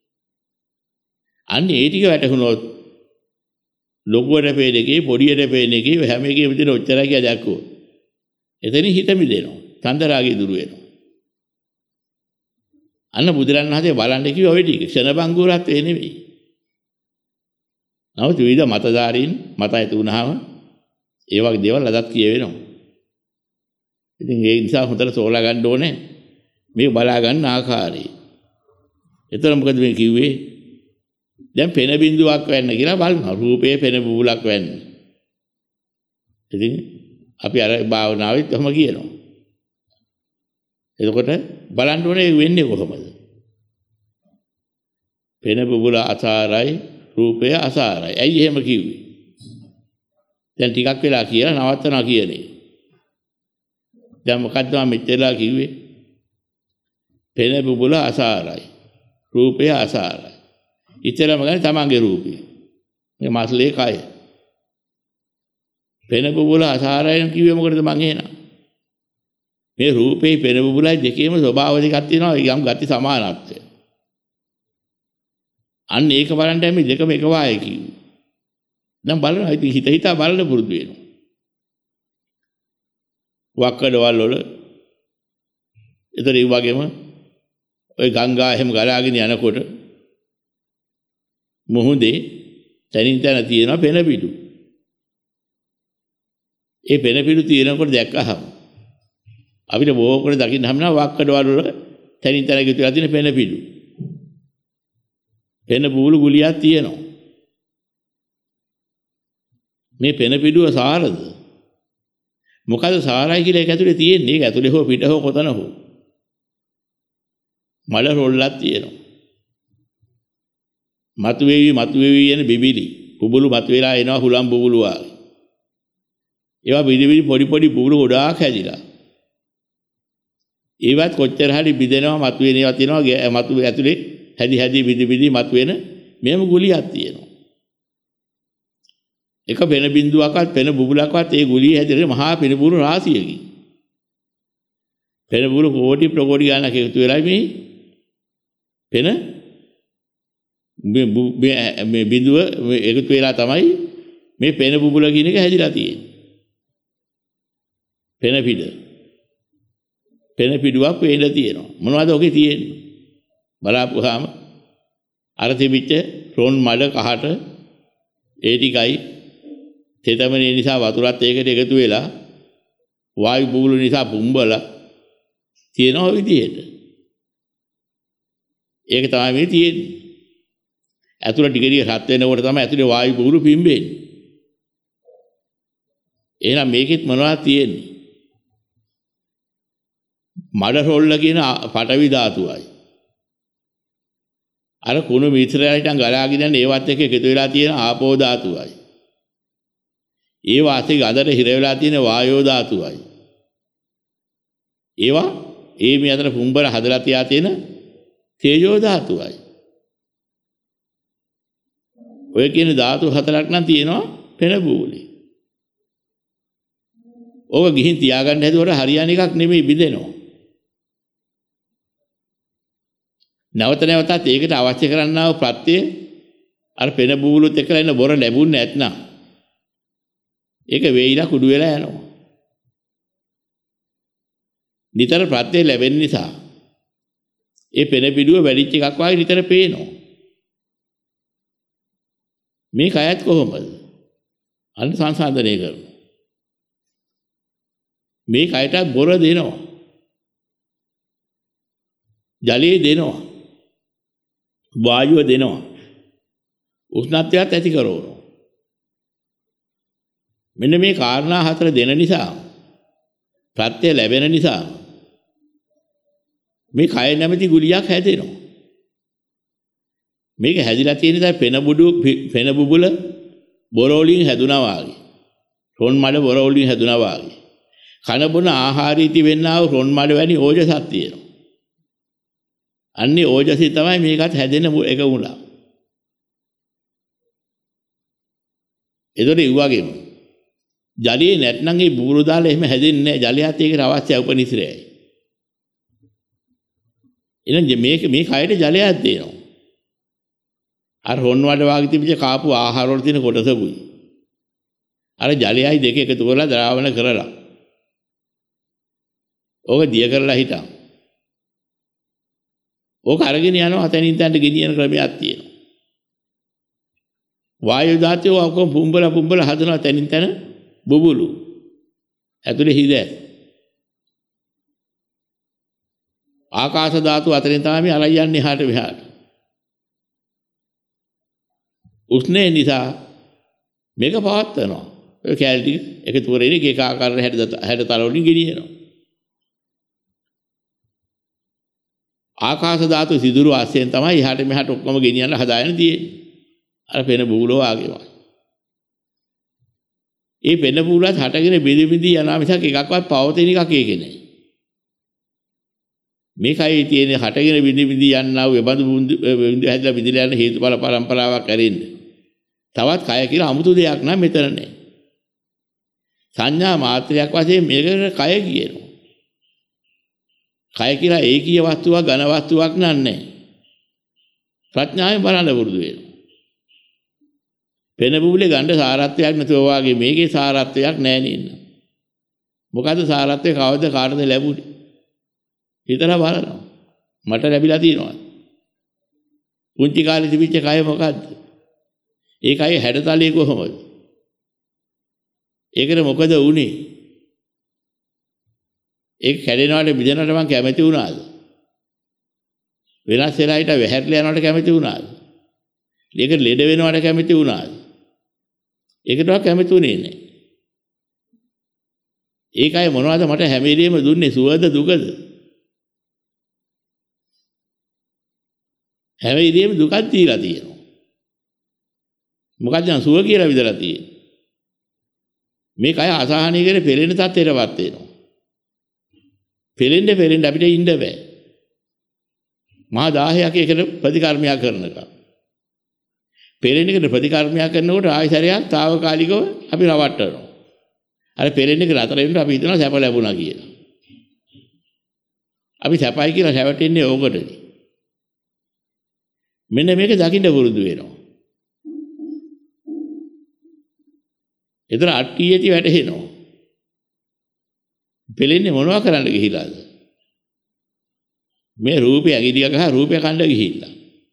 අන්නේ ඒ ටික වැටහුනොත් ලොකුවට පේන එකේ පොඩියට පේන එකේ හැම එකේම තියෙන ඔච්චරයි කියලා දැක්කොත් එතනින් හිත මිදෙනවා. චන්දරාගය දුරු වෙනවා. අන්න බුදුරන් වහන්සේ බලන්න කිව්ව ඔය ටික ක්ෂණ බංගුරත් වේ නෙවෙයි. නමුත් විවිධ මතධාරීන් මත ඇති වුණාම ඒ වගේ දේවල් අදත් කියවෙනවා. ඉතින් ඒ නිසා හොඳට සෝලා ගන්න ඕනේ මේ බලා ගන්න ආකාරය. එතන මොකද මේ කිව්වේ? දැන් පෙන බිඳුවක් වෙන්න කියලා බලනවා. රූපයේ පෙන බුබුලක් වෙන්න. ඉතින් අපි අර භාවනාවෙත් එහෙම කියනවා. එතකොට බලන්න ඕනේ වෙන්නේ කොහොමද? පෙන බුබුල අසාරයි රූපය අසාරයි. ඇයි එහෙම කිව්වේ? දැන් ටිකක් වෙලා කියලා නවත්තනවා කියන්නේ. දැන් මොකද්ද මම මෙච්චරලා කිව්වේ? පෙන බුබුල අසාරයි. රූපය අසාරයි. ඉතරම ගන්නේ තමන්ගේ රූපේ. මේ මාස්ලේ කය. පෙන බුබුල අසාරයි කිව්වේ මොකටද මං එහෙනම්? මේ රූපේ පෙන බුබුලයි දෙකේම ස්වභාව දෙකක් තියෙනවා. යම් ගති සමානත්වය. අන්න ඒක බලන්න මේ දෙකම එක වායේ කිව්වේ. දැන් බලනවා ඉතින් හිත හිතා බලන්න පුරුදු වෙනවා. වක්කඩවල වල ඒතර ඒ වගේම ඔය ගංගා එහෙම ගලාගෙන යනකොට මොහොතේ තනින් තන තියෙන පෙන පිටු. ඒ පෙන පිටු තියෙනකොට දැක්කහම අපිට බොහෝ කොට දකින්න හම්නවා වක්කඩවල වල තනින් තන ගිතුලා තියෙන පෙන පිටු. පෙන බුබුලු ගුලියක් තියෙනවා. මේ පෙන පිටුව සාරද? මොකද සාරයි කියලා ඒක ඇතුලේ තියෙන්නේ. ඒක ඇතුලේ හෝ පිට හෝ කොතන හෝ. මල රොල්ලක් තියෙනවා. මතුවේවි මතුවේවි යන බිබිලි. බුබුලු මතුවලා එනවා හුලම් බුබුලු වාගේ. ඒවා බිබිලි පොඩි පොඩි බුබුලු ගොඩාක් හැදිලා. ඒවත් කොච්චර හරි බිදෙනවා මතුවෙනවා තියෙනවා මතු ඇතුලේ හැදි හැදි බිදි බිදි මතුවෙන මෙහෙම ගුලියක් තියෙනවා. එක පෙන බිඳුවක්වත් පෙන බුබුලක්වත් ඒ ගුලිය හැදෙන්නේ මහා පෙන බුබුලු රාශියකින්. පෙන බුබුලු කෝටි ප්‍රකෝටි ගණනක් එකතු වෙලා මේ පෙන මේ බිඳුව එකතු වෙලා තමයි මේ පෙන බුබුල කියන එක හැදිලා තියෙන්නේ. පෙන පිට. පෙන පිටුවක් වේලා තියෙනවා. මොනවද ඔකේ තියෙන්නේ? බලාපුවාම අර තිබිච්ච රොන් මඩ කහට ඒ ටිකයි තෙතමනේ නිසා වතුරත් ඒකට එකතු වෙලා වායු බුබුලු නිසා පුම්බලා තියෙනවා විදිහට. ඒක තමයි මේ තියෙන්නේ. ඇතුළ ටික ටික රත් වෙනකොට තමයි ඇතුලේ වායු බුබුලු පිම්බෙන්නේ. එහෙනම් මේකෙත් මොනවද තියෙන්නේ? මඩ රොල්ල කියන පටවි ධාතුවයි. අර කුණු මිශ්‍රයයන් ගලාගෙන යන ඒවත් එක්ක එකතු වෙලා තියෙන ආපෝ ධාතුවයි. ඒ වාසේ ගඳට හිර වෙලා තියෙන වායෝ ධාතුවයි. ඒවා ඒ මේ අතර පුම්බර හදලා තියා තියෙන තේජෝ ධාතුවයි. ඔය කියන ධාතු හතරක් නම් තියෙනවා පෙන බුබුලේ. ඕක ගිහින් තියාගන්න හැදුවට හරියන එකක් නෙමෙයි බිඳෙනවා. නැවත නැවතත් ඒකට අවශ්‍ය කරන්නා වූ ප්‍රත්‍ය අර පෙන බුබුලුත් එක්කලා ඉන්න බොර ලැබුණේ නැත්නම් ඒක වේයිලා කුඩු වෙලා යනවා. නිතර ප්‍රත්‍ය ලැබෙන නිසා ඒ පෙන පිඩුව වැඩිච්ච එකක් වගේ නිතර පේනවා. මේ කයත් කොහොමද? අන්න සංසන්දනය කරනවා. මේ කයට බොර දෙනවා. ජලය දෙනවා. වායුව දෙනවා. උෂ්ණත්වයත් ඇති කරනවා. මෙන්න මේ කාරණා හතර දෙන නිසා ප්‍රත්‍ය ලැබෙන නිසා මේ කය නැමැති ගුලියක් හැදෙනවා. මේක හැදිලා තියෙන දා පෙන බුදු පෙන බුබුල බොරෝලින් හැදුනා වාගේ. රොන් මඩ බොරෝලින් හැදුනා වාගේ. කන බොන ආහාරීති වෙන්නා වූ රොන් මඩ වැනි ඕජසක් තියෙනවා. අන්නේ ඕජසී තමයි මේකත් හැදෙන එක මුලා. ඒතකොට ඒ වගේම ජලයේ නැත්නම් ඒ බුබුලු දාලා එහෙම හැදෙන්නේ නැහැ. ජලයත් ඒකට අවශ්‍ය උපනිශ්‍රයයි. එහෙනම් මේක මේ කයට ජලයක් දෙනවා. අර රොන් වඩ වාගේ තිබිච්ච කාපු ආහාර වල තියෙන කොටසකුයි. අර ජලයයි දෙක එකතු කරලා ද්‍රාවණ කරලා. ඕක දිය කරලා හිටන්. ඕක අරගෙන යනවා අතනින් තැනට ගෙනියන ක්‍රමයක් තියෙනවා. වායු ධාතුව ඔක්කොම පුම්බලා පුම්බලා හදනවා තැනින් තැන බුබුලු. ඇතුලේ හිද. ආකාශ ධාතුව අතරින් තමයි අරයි යන්නේ එහාට මෙහාට. උෂ්ණය නිසා මේක පවත්වනවා. ඒ කැලටි එකතු කරගෙන එක ආකාර හැඩ තල වලින් ගෙනියනවා. ආකාශ ධාතු සිදුරු ආශ්‍රයෙන් තමයි එහාට මෙහාට ඔක්කොම ගෙනියන්න හදාගෙන තියෙන්නේ. අර පෙන බුබුලෝ ආගේමයි. ඒ පෙන බුබුලත් හටගෙන බිඳි බිඳි යනවා මිසක් එකක්වත් පවතින එකක් ඒකේ නෑ. මේකයි තියෙන්නේ හටගෙන බිඳි බිඳි යනවා වෙබඳු බිඳි හැදලා බිඳිලා යන හේතුඵල පරම්පරාවක් ඇරෙන්නේ. තවත් කය කියලා 아무තු දෙයක් නෑ මෙතන නෑ. සංඥා මාත්‍රයක් වශයෙන් මේකට කය කියනවා. කය කියලා ඒකීය වස්තුවක් ඝන වස්තුවක් නන්නේ. ප්‍රඥාවෙන් බලන්න පුරුදු වෙනවා. පෙන බුබුලේ ගන්න සාරත්වයක් නැතුව වාගේ මේකේ සාරත්වයක් නැහැ නේද? මොකද සාරත්වය කවද කාටද ලැබුණේ? හිතලා බලනවා. මට ලැබිලා තියෙනවා. පුංචි කාලේ තිබිච්ච කය මොකද්ද? ඒ කය හැඩතලයේ කොහොමද? ඒකට මොකද වුනේ? ඒක කැඩෙනවට බිඳෙනවට මං කැමති වුණාද? වෙනස් වෙලා හිට වැහැරලා යනවට කැමති වුණාද? ඒක ලෙඩ වෙනවට කැමති වුණාද? ඒකටවත් කැමති උනේ නැහැ. ඒකයි මොනවද මට හැම වෙලෙම දුන්නේ සුවද දුකද? හැම වෙලෙම දුකක් දීලා තියෙනවා. මොකක්ද සුව කියලා විදලා තියෙන්නේ. මේ කය අසහනය කරේ පෙළෙන තත්ත්වයටපත් වෙනවා. පෙළෙන්න පෙළෙන්න අපිට ඉන්න බෑ. මහා දාහයක් එකට ප්‍රතිකර්මයක් කරනකම්. පෙළෙන එකට ප්‍රතිකර්මයක් කරනකොට ආයතරයක් తాවකාලිකව අපි රවට්ටනවා. අර පෙළෙන එක නතර වෙනකොට අපි හිතනවා සැප ලැබුණා කියලා. අපි සැපයි කියලා රැවටෙන්නේ ඕකටනේ. මෙන්න මේක දකින්න පුරුදු වෙනවා. එතන අට්ටියේදී වැටෙනවා. පෙළෙන්නේ මොනවා කරන්න ගිහිලාද? මේ රූපය ඇගිලිය ගහ රූපය කණ්ඩ ගිහිල්ලා.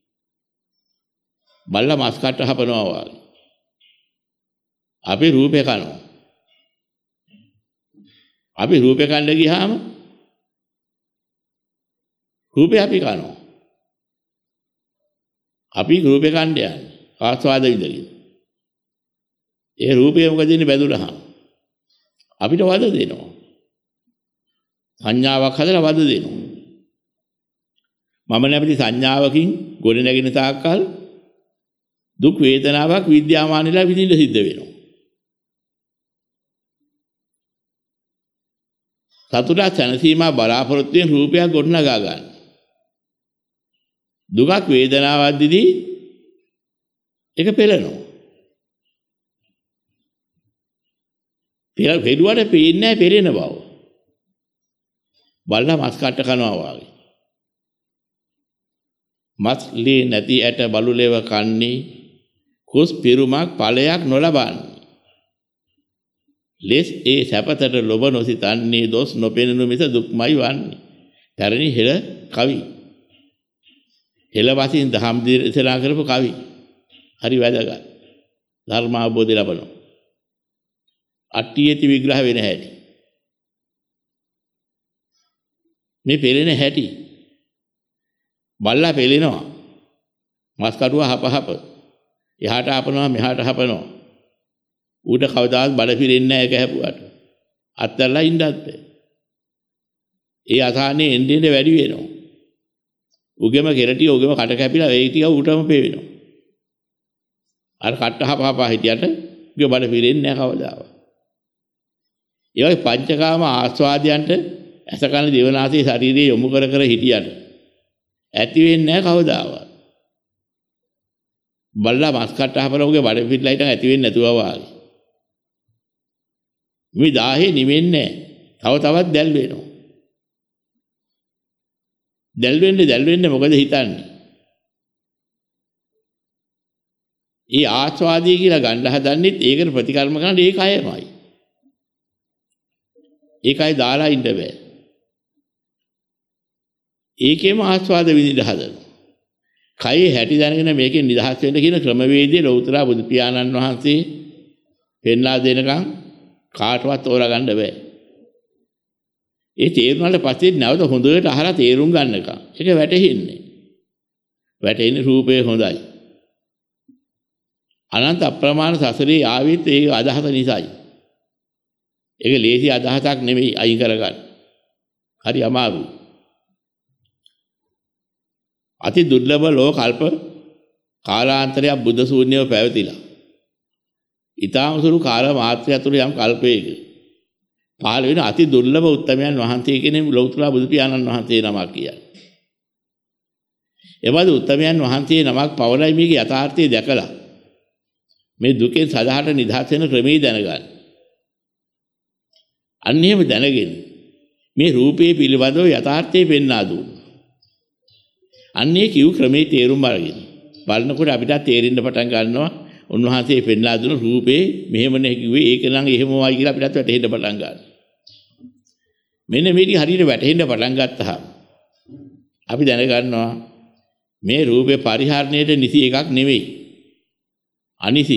බල්ලා මස් කට්ට හපනවා වගේ. අපි රූපය කනවා. අපි රූපය කණ්ඩ ගියාම රූපය අපි කනවා. අපි රූපය කණ්ඩ යන්නේ ආස්වාද විඳින්න. ඒ රූපය මොකද ඉන්නේ බැඳුනහම අපිට වද දෙනවා. සංඥාවක් හදලා වද දෙනවා. මම නැමැති සංඥාවකින් ගොඩ නැගෙන තාක්කල් දුක් වේදනාවක් විද්‍යාමානලා විඳින්න සිද්ධ වෙනවා. සතුටක් සැනසීමක් බලාපොරොත්තුෙන් රූපයක් ගොඩනගා ගන්න. දුකක් වේදනාවක් දිදී ඒක පෙළෙනවා. පෙළ පෙළුවට පේන්නේ නැහැ පෙළෙන බව. බල්ලා මස් කට්ට කනවා වගේ. මස් ලී නැති ඇට බලුලෙව කන්නේ කුස් පිරුමක් ඵලයක් නොලබන්නේ. ලෙස් ඒ සැපතට ලොබ නොසිතන්නේ දොස් නොපෙනෙනු මිස දුක්මයි වන්නේ. තරණි හෙළ කවි. හෙළ වශයෙන් දහම් දේශනා කරපු කවි. හරි වැදගත්. ධර්ම අවබෝධය ලබනවා. අට්ටියේති විග්‍රහ වෙන හැටි. මේ පෙළෙන හැටි. බල්ලා පෙළෙනවා. මස් කටුව හප හප. එහාට හපනවා මෙහාට හපනවා. ඌට කවදාවත් බඩ පිරෙන්නේ නැහැ ඒක හැපුවට. අත්තරලා ඉන්නත් බෑ. ඒ අසහනේ එන්නේ වැඩි වෙනවා. උගෙම කෙරටි උගෙම කට කැපිලා ඒ ටික ඌටම පේනවා. අර කට්ට හප හප හිටියට උගේ බඩ පිරෙන්නේ නැහැ කවදාවත්. ඒ වගේ පංචකාම ආස්වාදයන්ට ඇස කන දිවනාසය ශරීරය යොමු කර කර හිටියට ඇති වෙන්නේ නැහැ කවදාවත්. බල්ලා මස් කට්ට හපලා උගේ බඩ පිරලා හිටන් ඇති වෙන්නේ නැතුව වාගේ. මේ දාහේ නිවෙන්නේ නැහැ. තව තවත් දැල් වෙනවා. දැල් වෙන්නේ දැල් වෙන්නේ මොකද හිතන්නේ? ඒ ආස්වාදී කියලා ගන්න හදන්නෙත් ඒකට ප්‍රතිකර්ම කරන ඒ කයමයි. ඒකයි දාලා ඉන්න බෑ. ඒකේම ආස්වාද විඳින්න හදනවා. කයේ හැටි දැනගෙන මේකෙන් නිදහස් වෙන්න කියන ක්‍රමවේදය ලෞතර බුදු පියාණන් වහන්සේ පෙන්ලා දෙනකම් කාටවත් තෝරගන්න බෑ. ඒ තේරුණාට පස්සේ නැවත හොඳට අහලා තේරුම් ගන්නකම් ඒක වැටහෙන්නේ. වැටෙන්නේ රූපේ හොඳයි. අනන්ත අප්‍රමාණ සසරේ ආවිත් ඒ අදහස නිසායි. ඒක ලේසි අදහසක් නෙමෙයි අයින් කරගන්න. හරි අමාරුයි. අති දුර්ලභ ලෝක කල්ප කාලාන්තරයක් බුද්ධ ශූන්‍යව පැවතිලා. ඊටාම සුළු කාල මාත්‍රය තුළ යම් කල්පයක පහළ වෙන අති දුර්ලභ උත්තමයන් වහන්සේ කෙනෙක් ලෞතර බුදු පියාණන් වහන්සේ නමක් කියන්නේ. එබඳු උත්තමයන් වහන්සේ නමක් පවරයි මේක යථාර්ථය දැකලා මේ දුකෙන් සදාට නිදහස් වෙන ක්‍රමයේ දැනගන්න. අන්න එහෙම දැනගෙන මේ රූපේ පිළිබඳව යථාර්ථය පෙන්වා දුන්නා. අන්නේ කිව් ක්‍රමයේ තේරුම් අරගෙන බලනකොට අපිට තේරෙන්න පටන් ගන්නවා උන්වහන්සේ පෙන්ලා දුන රූපේ මෙහෙම නේ කිව්වේ ඒක නම් එහෙමමයි කියලා අපිටත් වැටහෙන්න පටන් ගන්නවා. මෙන්න මේ ටික හරියට වැටහෙන්න පටන් ගත්තාම අපි දැනගන්නවා මේ රූපේ පරිහරණයට නිසි එකක් නෙවෙයි. අනිසි.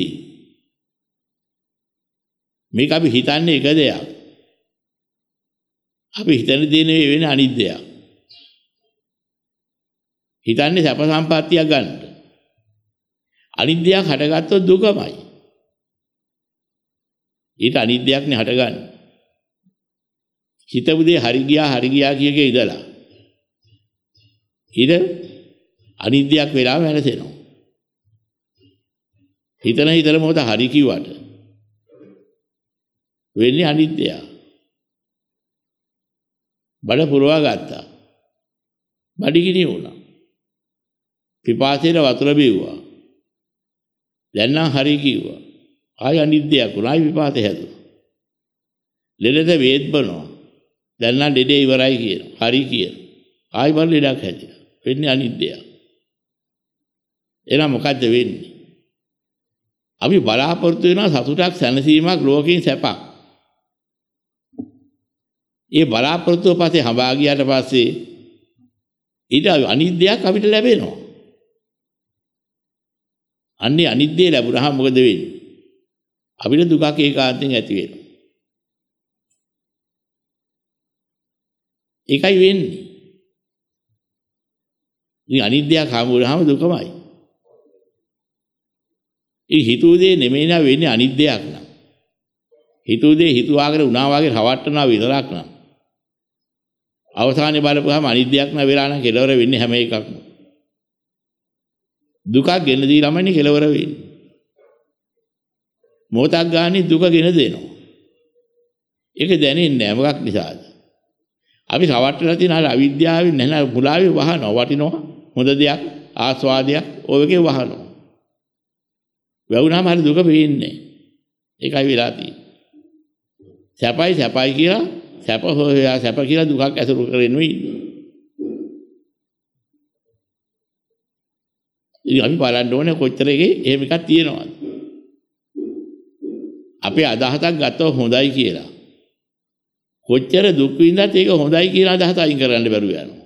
මේක අපි හිතන්නේ එක දෙයක්. අපි හිතන දේ නෙවෙයි වෙන්නේ අනිත් දෙයක්. හිතන්නේ සැප සම්පත්තියක් ගන්න. අනිත් දෙයක් හටගත්තොත් දුකමයි. ඊට අනිත් දෙයක් නේ හටගන්නේ. හිතපු දේ හරි ගියා හරි ගියා කියකේ ඉඳලා ඊට අනිද්දයක් වෙලා වෙනසෙනවා. හිතන හිතන මොකද හරි කිව්වට වෙන්නේ අනිද්දය. බඩ පුරවා ගත්තා. බඩගිනි වුණා. පිපාසයෙන් වතුර බිව්වා. දැන් නම් හරි කිව්වා. ආය අනිද්දයක් වුණා. ආයි පිපාසය හැදුවා. ලෙඩද වේත් බනවා. දැන් නම් ලෙඩේ ඉවරයි කියනවා. හරි කියනවා. ආයි බල ලෙඩක් හැදිලා. වෙන්නේ අනිද්දය. එහෙනම් මොකද්ද වෙන්නේ? අපි බලාපොරොත්තු වෙනවා සතුටක් සැනසීමක් ලෝකයෙන් සැපක්. ඒ බලාපොරොත්තුව පස්සේ හඹා ගියාට පස්සේ ඊට අනිද්දයක් අපිට ලැබෙනවා. අන්නේ අනිද්දේ ලැබුණාම මොකද වෙන්නේ? අපිට දුකක් ඒකාන්තයෙන් ඇති වෙනවා. ඒකයි වෙන්නේ. ඉතින් අනිද්දයක් හමු වුණාම දුකමයි. ඒ හිතුවේ නෙමෙයි නා වෙන්නේ අනිද්දයක් නම්. හිතුවේ හිතුවාගෙන උනා වගේ රවට්ටනවා විතරක් නම්. අවසානයේ බලපුවාම අනිද්දයක් න වෙලා නම් කෙලවර වෙන්නේ හැම එකක්ම. දුකක් ගෙන දී ළමයිනේ කෙලවර වෙන්නේ. මොහොතක් ගානේ දුක ගෙන දෙනවා. ඒක දැනෙන්නේ නැහැ මොකක් නිසාද? අපි රවට්ටලා තියෙන අර අවිද්‍යාවෙන් නැහැ මුලාවේ වහනවා වටිනවා හොඳ දෙයක් ආස්වාදයක් ඔයකේ වහනවා. වැවුනහම හරි දුක පේන්නේ. ඒකයි වෙලා තියෙන්නේ. සැපයි සැපයි කියලා සැප හොයා සැප කියලා දුකක් ඇසුරු කරගෙන ඉන්නේ. ඉතින් අපි බලන්න ඕනේ කොච්චර එකේ එහෙම එකක් තියෙනවද? අපේ අදහසක් ගත්තොත් හොඳයි කියලා. කොච්චර දුක් විඳත් ඒක හොඳයි කියන අදහස අයින් කරන්න බැරුව යනවා.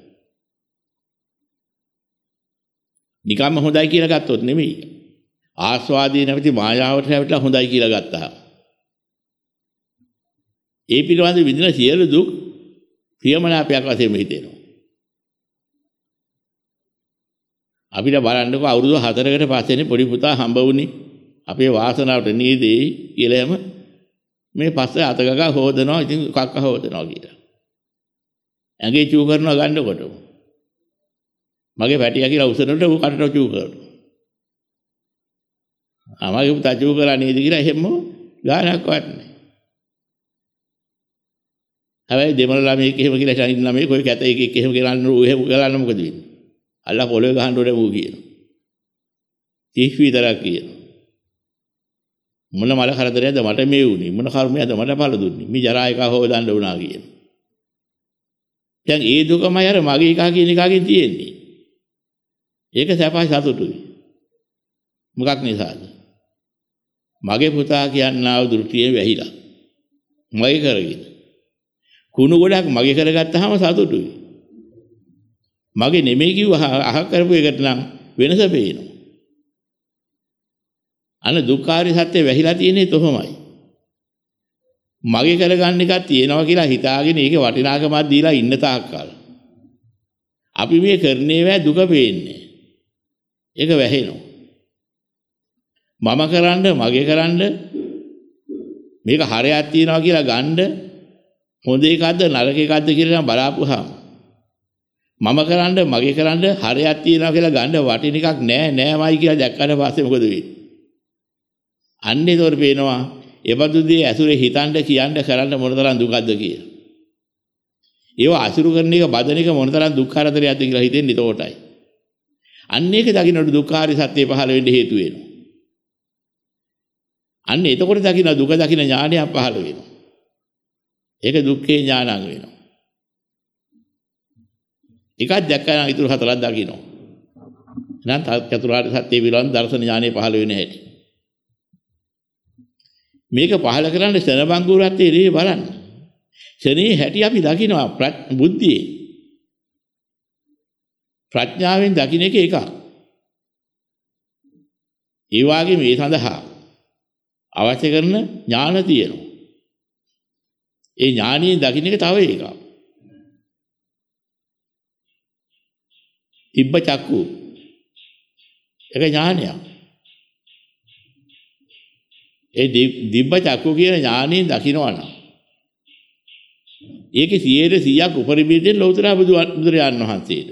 නිකම්ම හොඳයි කියලා ගත්තොත් නෙමෙයි. ආස්වාදී නැවති මායාවට හැවටලා හොඳයි කියලා ගත්තා. ඒ පිළිබඳ විඳින සියලු දුක් ප්‍රියමනාපයක් වශයෙන් හිතෙනවා. අපිට බලන්නකො අවුරුදු හතරකට පස්සේනේ පොඩි පුතා හම්බ වුණේ අපේ වාසනාවට නීදී කියලාම මේ පස්සේ අතගගා හොදනවා ඉතින් කක්ක හොදනවා කියලා. ඇඟේ චූ කරනවා ගන්නකොට. මගේ පැටියා කියලා උසනට ඌ කටට චූ කරනවා. ආමගේ පුතා චූ කරා නේද කියලා එහෙම ගානක්වත් නැහැ. හැබැයි දෙමළ ළමයෙක් එහෙම කියලා ශනින් ළමයෙක් කොයි කැත එකෙක් එහෙම කරන්න ඌ එහෙම කරන්න මොකද වෙන්නේ? අල්ලා පොළවේ ගහන්න ඕනේ ඌ කියනවා. තීස් විතරක් කියනවා. මොන මල කරදරයක්ද මට මේ වුනේ? මොන කර්මයක්ද මට පළ දුන්නේ? මේ ජරා එක හොදන්න වුණා කියන. දැන් ඒ දුකමයි අර මගේ එකා කියන එකකින් තියෙන්නේ. ඒක සැපයි සතුටුයි. මොකක් නිසාද? මගේ පුතා කියන්නා වූ දෘෂ්ටියේ වැහිලා. මගේ කරගෙන. කුණු ගොඩක් මගේ කරගත්තාම සතුටුයි. මගේ නෙමෙයි කිව්ව අහ කරපු එකට නම් වෙනස පේනවා. අන දුක්ඛාරි සත්‍ය වැහිලා තියෙන්නේ තොහොමයි. මගේ කරගන්න එකක් තියෙනවා කියලා හිතාගෙන ඒකේ වටිනාකමක් දීලා ඉන්න තාක්කල් අපි මේ කරන්නේ වැ දුක පේන්නේ. ඒක වැහෙනවා. මම කරන්න මගේ කරන්න මේක හරයක් තියනවා කියලා ගන්න හොඳ එකක්ද නරක එකක්ද කියලා බලාපුවාම මම කරන්න මගේ කරන්න හරයක් තියනවා කියලා ගන්න වටින එකක් නෑ නෑමයි කියලා දැක්කට පස්සේ මොකද වෙන්නේ? අන්න ඒතොර පේනවා එබඳු දේ ඇසුරේ හිතන්න කියන්න කරන්න මොනතරම් දුකක්ද කියලා. ඒව අසුරු කරන එක බදන එක මොනතරම් දුක් කරදරයක්ද කියලා හිතෙන්නේ එතකොටයි. අන්න ඒක දකින්නට දුක්ඛාරි සත්‍ය පහළ වෙන්න හේතු වෙනවා. අන්න එතකොට දකින්න දුක දකින්න ඥානයක් පහළ වෙනවා. ඒක දුක්ඛේ ඥානං වෙනවා. එකක් දැක්කම ඊටු හතරක් දකින්න. එහෙනම් චතුරාර්ය සත්‍ය පිළිබඳ දර්ශන ඥානෙ පහළ වෙන්නේ නැහැ. මේක පහල කරන්න සනබංගුරත්තේ ඉරේ බලන්න. ශනේ හැටි අපි දකිනවා බුද්ධියේ. ප්‍රඥාවෙන් දකින්න එක එකක්. ඒ වාගේ මේ සඳහා අවශ්‍ය කරන ඥාන තියෙනවා. ඒ ඥානිය දකින්න එක තව එකක්. තිබ්බ චක්කු ඒක ඥානයක්. ඒ දිබ්බ චක්කු කියන ඥානිය දකින්නවා නම් ඒකේ සියයට සීයක් උපරිමයෙන් ලෞතර බුදුරජාණන් වහන්සේට.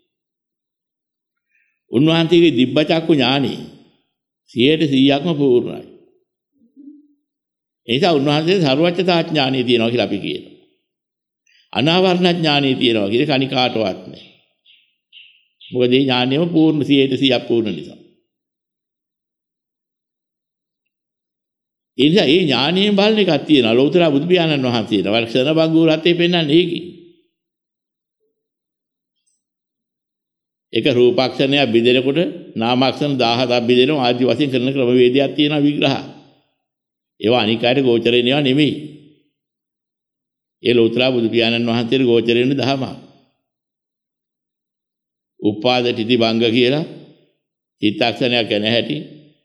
උන්වහන්සේගේ දිබ්බ චක්කු ඥානෙ සියයට සීයක්ම පූර්ණයි. ඒ නිසා උන්වහන්සේ සර්වඥතා ඥානෙ තියෙනවා කියලා අපි කියනවා. අනාවරණ ඥානෙ තියෙනවා කියලා කණිකාටවත් නැහැ. මොකද මේ ඥානෙම පූර්ණ සියයට සීයක් පූර්ණ නිසා. ඒ නිසා මේ ඥානයෙන් බලන එකක් තියෙනවා. ලෞතර බුදු පියාණන් වහන්සේට වර්ෂණ බංගු රතේ පෙන්වන්නේ ඒකයි. ඒක රූපාක්ෂණය බෙදෙනකොට නාමාක්ෂණ දහහක් බෙදෙනවා ආදි වශයෙන් කරන ක්‍රමවේදයක් තියෙනවා විග්‍රහ. ඒවා අනිකායට ගෝචරේ නේවා නෙමෙයි. ඒ ලෞතර බුදු පියාණන් වහන්සේට ගෝචර වෙන දහම. උපාද තිති භංග කියලා චිත්තක්ෂණයක් ගැන හැටි.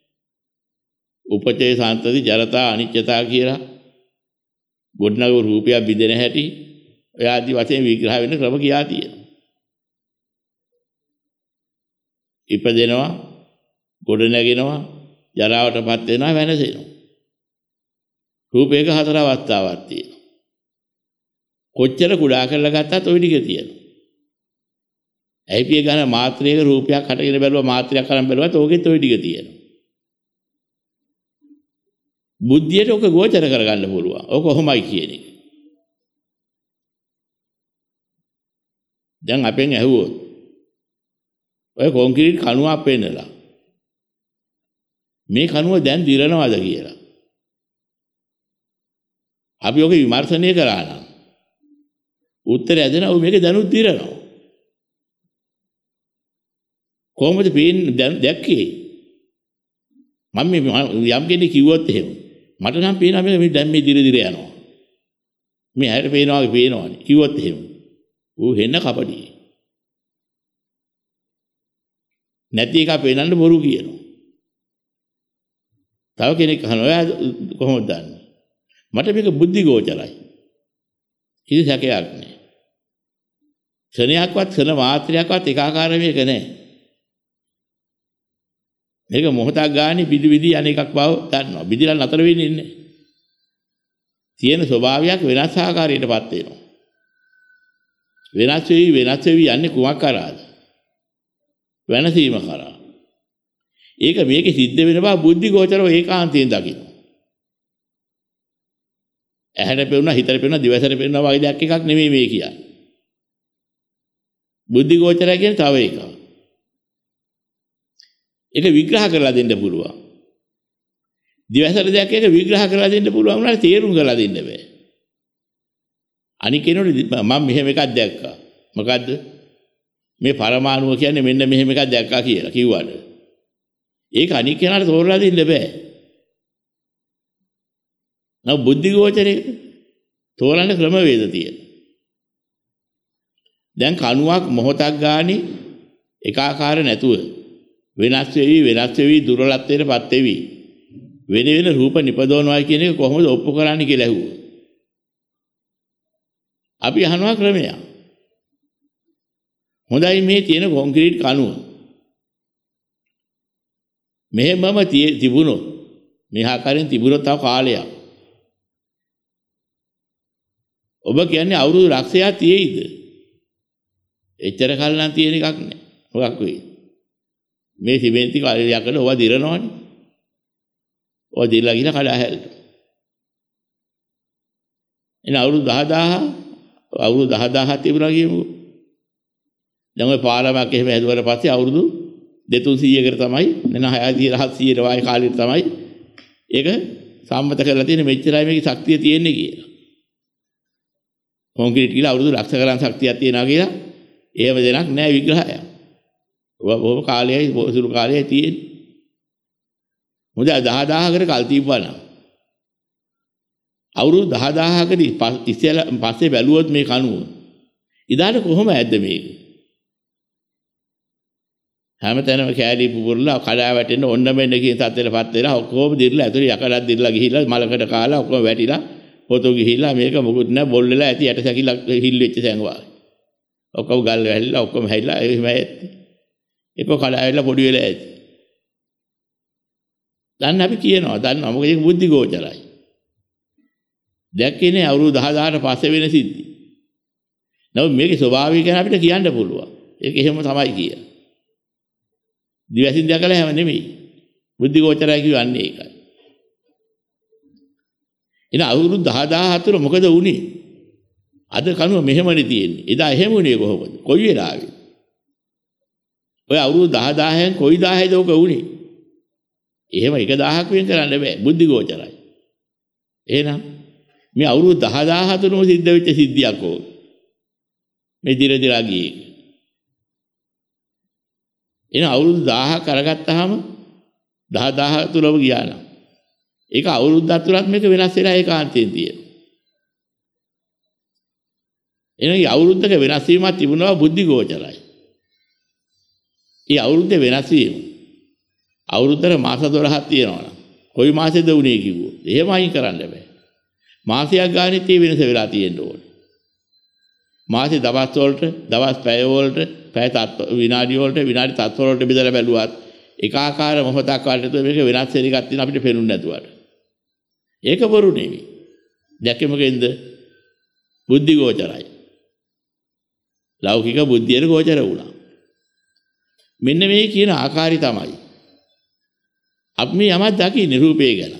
උපචේ සාන්තති ජරතා අනිච්චතා කියලා ගොඩනගු රූපය බිඳෙන හැටි ඔය ආදි වශයෙන් විග්‍රහ වෙන ක්‍රම කියා තියෙනවා. ඉපදෙනවා, ගොඩ නැගෙනවා, ජරාවටපත් වෙනවා, වෙනසෙනවා. රූපයක හතර අවස්ථාවක් තියෙනවා. කොච්චර කුඩා කරලා ගත්තත් ওই ටික තියෙනවා. ඇයිපිය ගන්න මාත්‍රයක රූපයක් හටගෙන බැලුවා මාත්‍රයක් කරන් බැලුවත් ඕකෙත් ওই ටික තියෙනවා. බුද්ධියට ඔක ගෝචර කරගන්න පුළුවන්. ඔක කොහොමයි කියන එක. දැන් අපෙන් ඇහුවොත් ඔය කොන්ක්‍රීට් කණුවක් පෙන්නලා මේ කණුව දැන් දිරනවද කියලා. අපි ඔක විමර්ශනය කරා නම් උත්තරය දෙනවා මේක දැනුත් දිරනවා. කොහොමද පේන්නේ දැක්කේ? මම මේ යම් කෙනෙක් කිව්වොත් එහෙම මට නම් පේනවා මේ දැන් මේ දිර දිර යනවා. මේ හැරෙට පේනවා වගේ පේනවනේ. කිව්වොත් එහෙම. ඌ හෙන්න කපටි. නැති එක පේනන්න බොරු කියනවා. තව කෙනෙක් අහනවා ඔයා කොහොමද දන්නේ? මට මේක බුද්ධි ගෝචරයි. කිසි සැකයක් නැහැ. ක්ෂණයක්වත් ක්ෂණ මාත්‍රයක්වත් ඒකාකාර මේක නැහැ. මේක මොහොතක් ගානේ පිදි විදි අනේකක් බව දන්නවා. විදිලා නතර වෙන්නේ නැහැ. තියෙන ස්වභාවයක් වෙනස් ආකාරයකටපත් වෙනවා. වෙනස් වෙවි වෙනස් වෙවි යන්නේ කුමක් කරාද? වෙනසීම කරා. ඒක මේකේ සිද්ධ වෙන බව බුද්ධි ගෝචරව ඒකාන්තයෙන් දකින්න. ඇහැට පෙනුණා හිතට පෙනුණා දිවසට පෙනුණා වගේ දෙයක් එකක් නෙමෙයි මේ කියන්නේ. බුද්ධි ගෝචරය කියන්නේ තව එකක්. ඒක විග්‍රහ කරලා දෙන්න පුළුවන්. දිවසට දෙයක් එක විග්‍රහ කරලා දෙන්න පුළුවන් වුණාට තේරුම් කරලා දෙන්න බෑ. අනික කෙනෙකුට මම මෙහෙම එකක් දැක්කා. මොකද්ද? මේ පරමාණුව කියන්නේ මෙන්න මෙහෙම එකක් දැක්කා කියලා කිව්වද? ඒක අනික කෙනාට තෝරලා දෙන්න බෑ. නෝ බුද්ධි ගෝචරේ තෝරන්න ක්‍රම වේද තියෙනවා. දැන් කණුවක් මොහොතක් ගානේ එකාකාර නැතුව වෙනස් වෙවි වෙනස් වෙවි දුර්වලත්වයටපත් වෙවි වෙන වෙන රූප නිපදවනවා කියන එක කොහොමද ඔප්පු කරන්නේ කියලා ඇහුවා. අපි අහනවා ක්‍රමයක්. හොඳයි මේ තියෙන කොන්ක්‍රීට් කණුව. මෙහෙමම තිබුණොත් මේ ආකාරයෙන් තිබුණොත් තව කාලයක්. ඔබ කියන්නේ අවුරුදු ලක්ෂයක් තියෙයිද? එච්චර කල් නම් තියෙන එකක් නෑ. මොකක් වෙයිද? මේ සිමෙන්ති කාලයකට ඔවා දිරනවනේ. ඔවා දිරලා ගිහලා කඩා හැල්ලුවා. එන අවුරුදු දහදාහ අවුරුදු දහදාහක් තිබුණා කියමුකෝ. දැන් ඔය පාරමක් එහෙම හැදුවට පස්සේ අවුරුදු දෙතුන්සීයකට තමයි එන හයසිය හත්සියයට වගේ කාලෙට තමයි ඒක සම්මත කරලා තියෙන්නේ මෙච්චරයි මේකේ ශක්තිය තියෙන්නේ කියලා. කොන්ක්‍රීට් කියලා අවුරුදු ලක්ෂ ගණන් ශක්තියක් තියෙනවා කියලා එහෙම දෙයක් නෑ විග්‍රහයක්. ඔබ කාලයයි සුළු කාලයයි තියෙන්නේ. මොකද දහදාහකට කල් තිබ්බනම් අවුරුදු දහදාහකට ඉස්සෙල්ලා පස්සේ බැලුවොත් මේ කණුව ඉදාට කොහොම ඇද්ද මේක? හැමතැනම කෑලි පුපුරලා කඩා වැටෙන්න ඔන්න මෙන්න කියන තත්ත්වයටපත් වෙලා ඔක්කොම දිර්ලා ඇතුලේ යකඩක් දිර්ලා ගිහිල්ලා මලකට කාලා ඔක්කොම වැටිලා පොතු ගිහිල්ලා මේක මොකුත් නැහැ බොල් වෙලා ඇති යට සැකිලා හිල් වෙච්ච සැඟවා. ඔක්කොම ගල් වැහිලා ඔක්කොම හැයිලා එහෙම ඇති. ඒක කඩා වැටලා පොඩි වෙලා ඇති. දැන් අපි කියනවා දන්නවා මොකද ඒක බුද්ධි ගෝචරයි. දැක්කේ නේ අවුරුදු දහදාහට පස්සේ වෙන සිද්ධි. නමුත් මේකේ ස්වභාවය ගැන අපිට කියන්න පුළුවන්. ඒක එහෙම තමයි කිය. දිවසින් දැකලා හැම නෙමෙයි. බුද්ධි ගෝචරය කියන්නේ ඒකයි. එන අවුරුදු දහදාහ අතර මොකද වුනේ? අද කනුව මෙහෙමනේ තියෙන්නේ. එදා එහෙම වුණේ කොහොමද? කොයි වෙලාවෙ? ඔය අවුරුදු දහදාහෙන් කොයි දාහෙද ඔක වුනේ? එහෙම එක දහහක් වෙන් කරන්න බෑ. බුද්ධි ගෝචරයි. එහෙනම් මේ අවුරුදු දහදාහ අතරම සිද්ධ වෙච්ච සිද්ධියක් ඕක. මේ දිර දිරා ගියේ. එන අවුරුදු දහහක් කරගත්තාම දහදාහ තුරම ගියා නම් ඒක අවුරුද්දක් තුරත් මේක වෙනස් වෙලා ඒකාන්තයෙන් තියෙනවා. එනේ අවුරුද්දක වෙනස් වීමක් තිබුණා බුද්ධි ගෝචරයි. ඒ අවුරුද්දේ වෙනස් වීම අවුරුද්දේ මාස දොළහක් තියෙනවා නම් කොයි මාසෙද උනේ කිව්වොත් එහෙම අයින් කරන්න බෑ. මාසයක් ගානේ තී වෙනස වෙලා තියෙන්න ඕනේ. මාසේ දවස් වලට දවස් පැය වලට පැය තත්ත්ව විනාඩි වලට විනාඩි තත්ත්ව වලට බෙදලා බැලුවත් එකාකාර මොහොතක් වලට මේක වෙනස් වෙන එකක් තියෙන අපිට පේන්නේ නැතුවට. ඒක බොරු නෙවෙයි. දැකෙමකින්ද බුද්ධි ගෝචරයි. ලෞකික බුද්ධියට ගෝචර වුණා. මෙන්න මේ කියන ආකාරي තමයි. අපි මේ යමක් දකින්නේ රූපේ ගැන.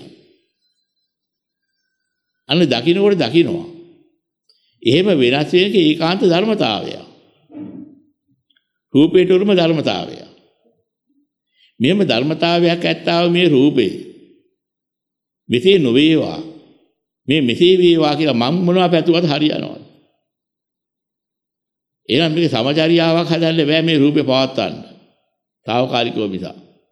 අන්න දකින්නකොට දකින්නවා. එහෙම වෙනස් වෙන එක ඒකාන්ත ධර්මතාවය. රූපේට උරුම ධර්මතාවය. මෙහෙම ධර්මතාවයක් ඇත්තව මේ රූපේ. මෙසේ නොවේවා. මේ මෙසේ වේවා කියලා මම මොනවා පැතුවත් හරියනවා. එහෙනම් මේක සමචරියාවක් හදන්න බෑ මේ රූපේ පවත්වන්න. తాවකාලිකව මිස.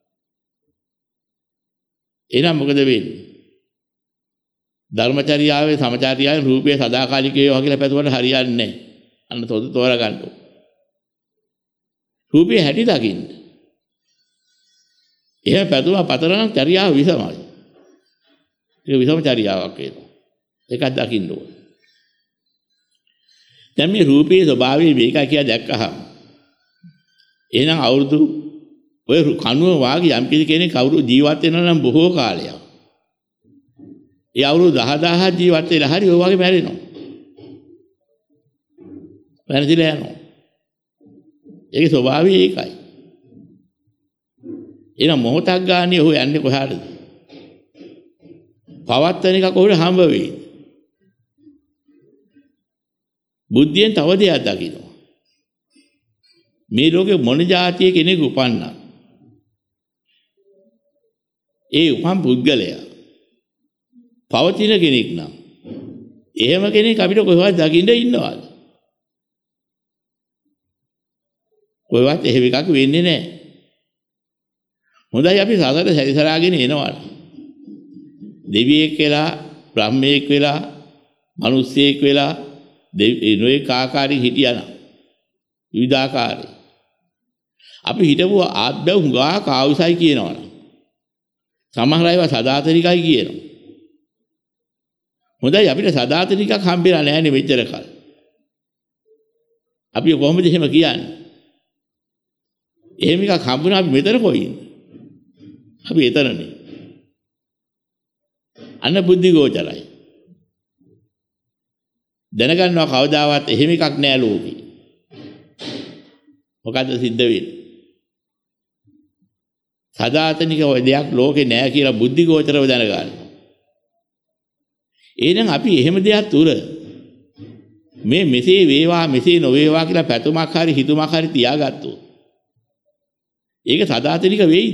එහෙනම් මොකද වෙන්නේ? ධර්මචර්යාවේ සමචර්යාවේ රූපයේ සදාකාලික වේවා කියලා පැතුවට හරියන්නේ නැහැ. අන්න තොද තෝරගන්න ඕන. රූපේ හැටි දකින්න. එහෙම පැතුම පතරනම් චර්යාව විසමයි. ඒක විසම චර්යාවක් වෙනවා. ඒකක් දකින්න ඕන. දැන් මේ රූපයේ ස්වභාවය මේකයි කියලා දැක්කහම එහෙනම් අවුරුදු ඔය කණුව වාගේ යම් කෙනෙක් කවුරු ජීවත් වෙනවා නම් බොහෝ කාලයක්. ඒ අවුරුදු දහදාහ ජීවත් වෙලා හරි ඔය වගේ මැරෙනවා. මැරෙදිලා යනවා. ඒකේ ස්වභාවය ඒකයි. එහෙනම් මොහොතක් ගානේ ඔය යන්නේ කොහාටද? පවත්තන එක කොහෙද හම්බ වෙන්නේ? බුද්ධියෙන් තව දෙයක් දකින්නවා. මේ ලෝකේ මොන જાතිය කෙනෙක් උපන්නා. ඒ උපන් පුද්ගලයා පවතින කෙනෙක් නම් එහෙම කෙනෙක් අපිට කොහෙවත් දකින්න ඉන්නවද? කොහෙවත් එහෙම එකක් වෙන්නේ නැහැ. හොඳයි අපි සසර සැරිසරාගෙන එනවා. දෙවියෙක් වෙලා, බ්‍රහ්මයෙක් වෙලා, මිනිස්සෙක් වෙලා දෙවියෝයි කාකාරී හිටියනම් විවිධාකාරයි. අපි හිටපු ආත්මය හුඟා කාවුසයි කියනවනේ. සමහර අයව සදාතනිකයි කියනවා. හොඳයි අපිට සදාතනිකක් හම්බෙලා නැහැනේ මෙච්චර කල්. අපි කොහොමද එහෙම කියන්නේ? එහෙම එකක් හම්බුණා අපි මෙතන කොයින්ද? අපි එතනනේ. අන්න බුද්ධි ගෝචරයි. දැනගන්නවා කවදාවත් එහෙම එකක් නෑ ලෝකේ. මොකද්ද සිද්ධ වෙන්නේ? සදාතනික දෙයක් ලෝකේ නෑ කියලා බුද්ධි ගෝචරව දැනගන්න. එහෙනම් අපි එහෙම දෙයක් තුර මේ මෙසේ වේවා මෙසේ නොවේවා කියලා පැතුමක් හරි හිතුමක් හරි තියාගත්තොත් ඒක සදාතනික වෙයිද?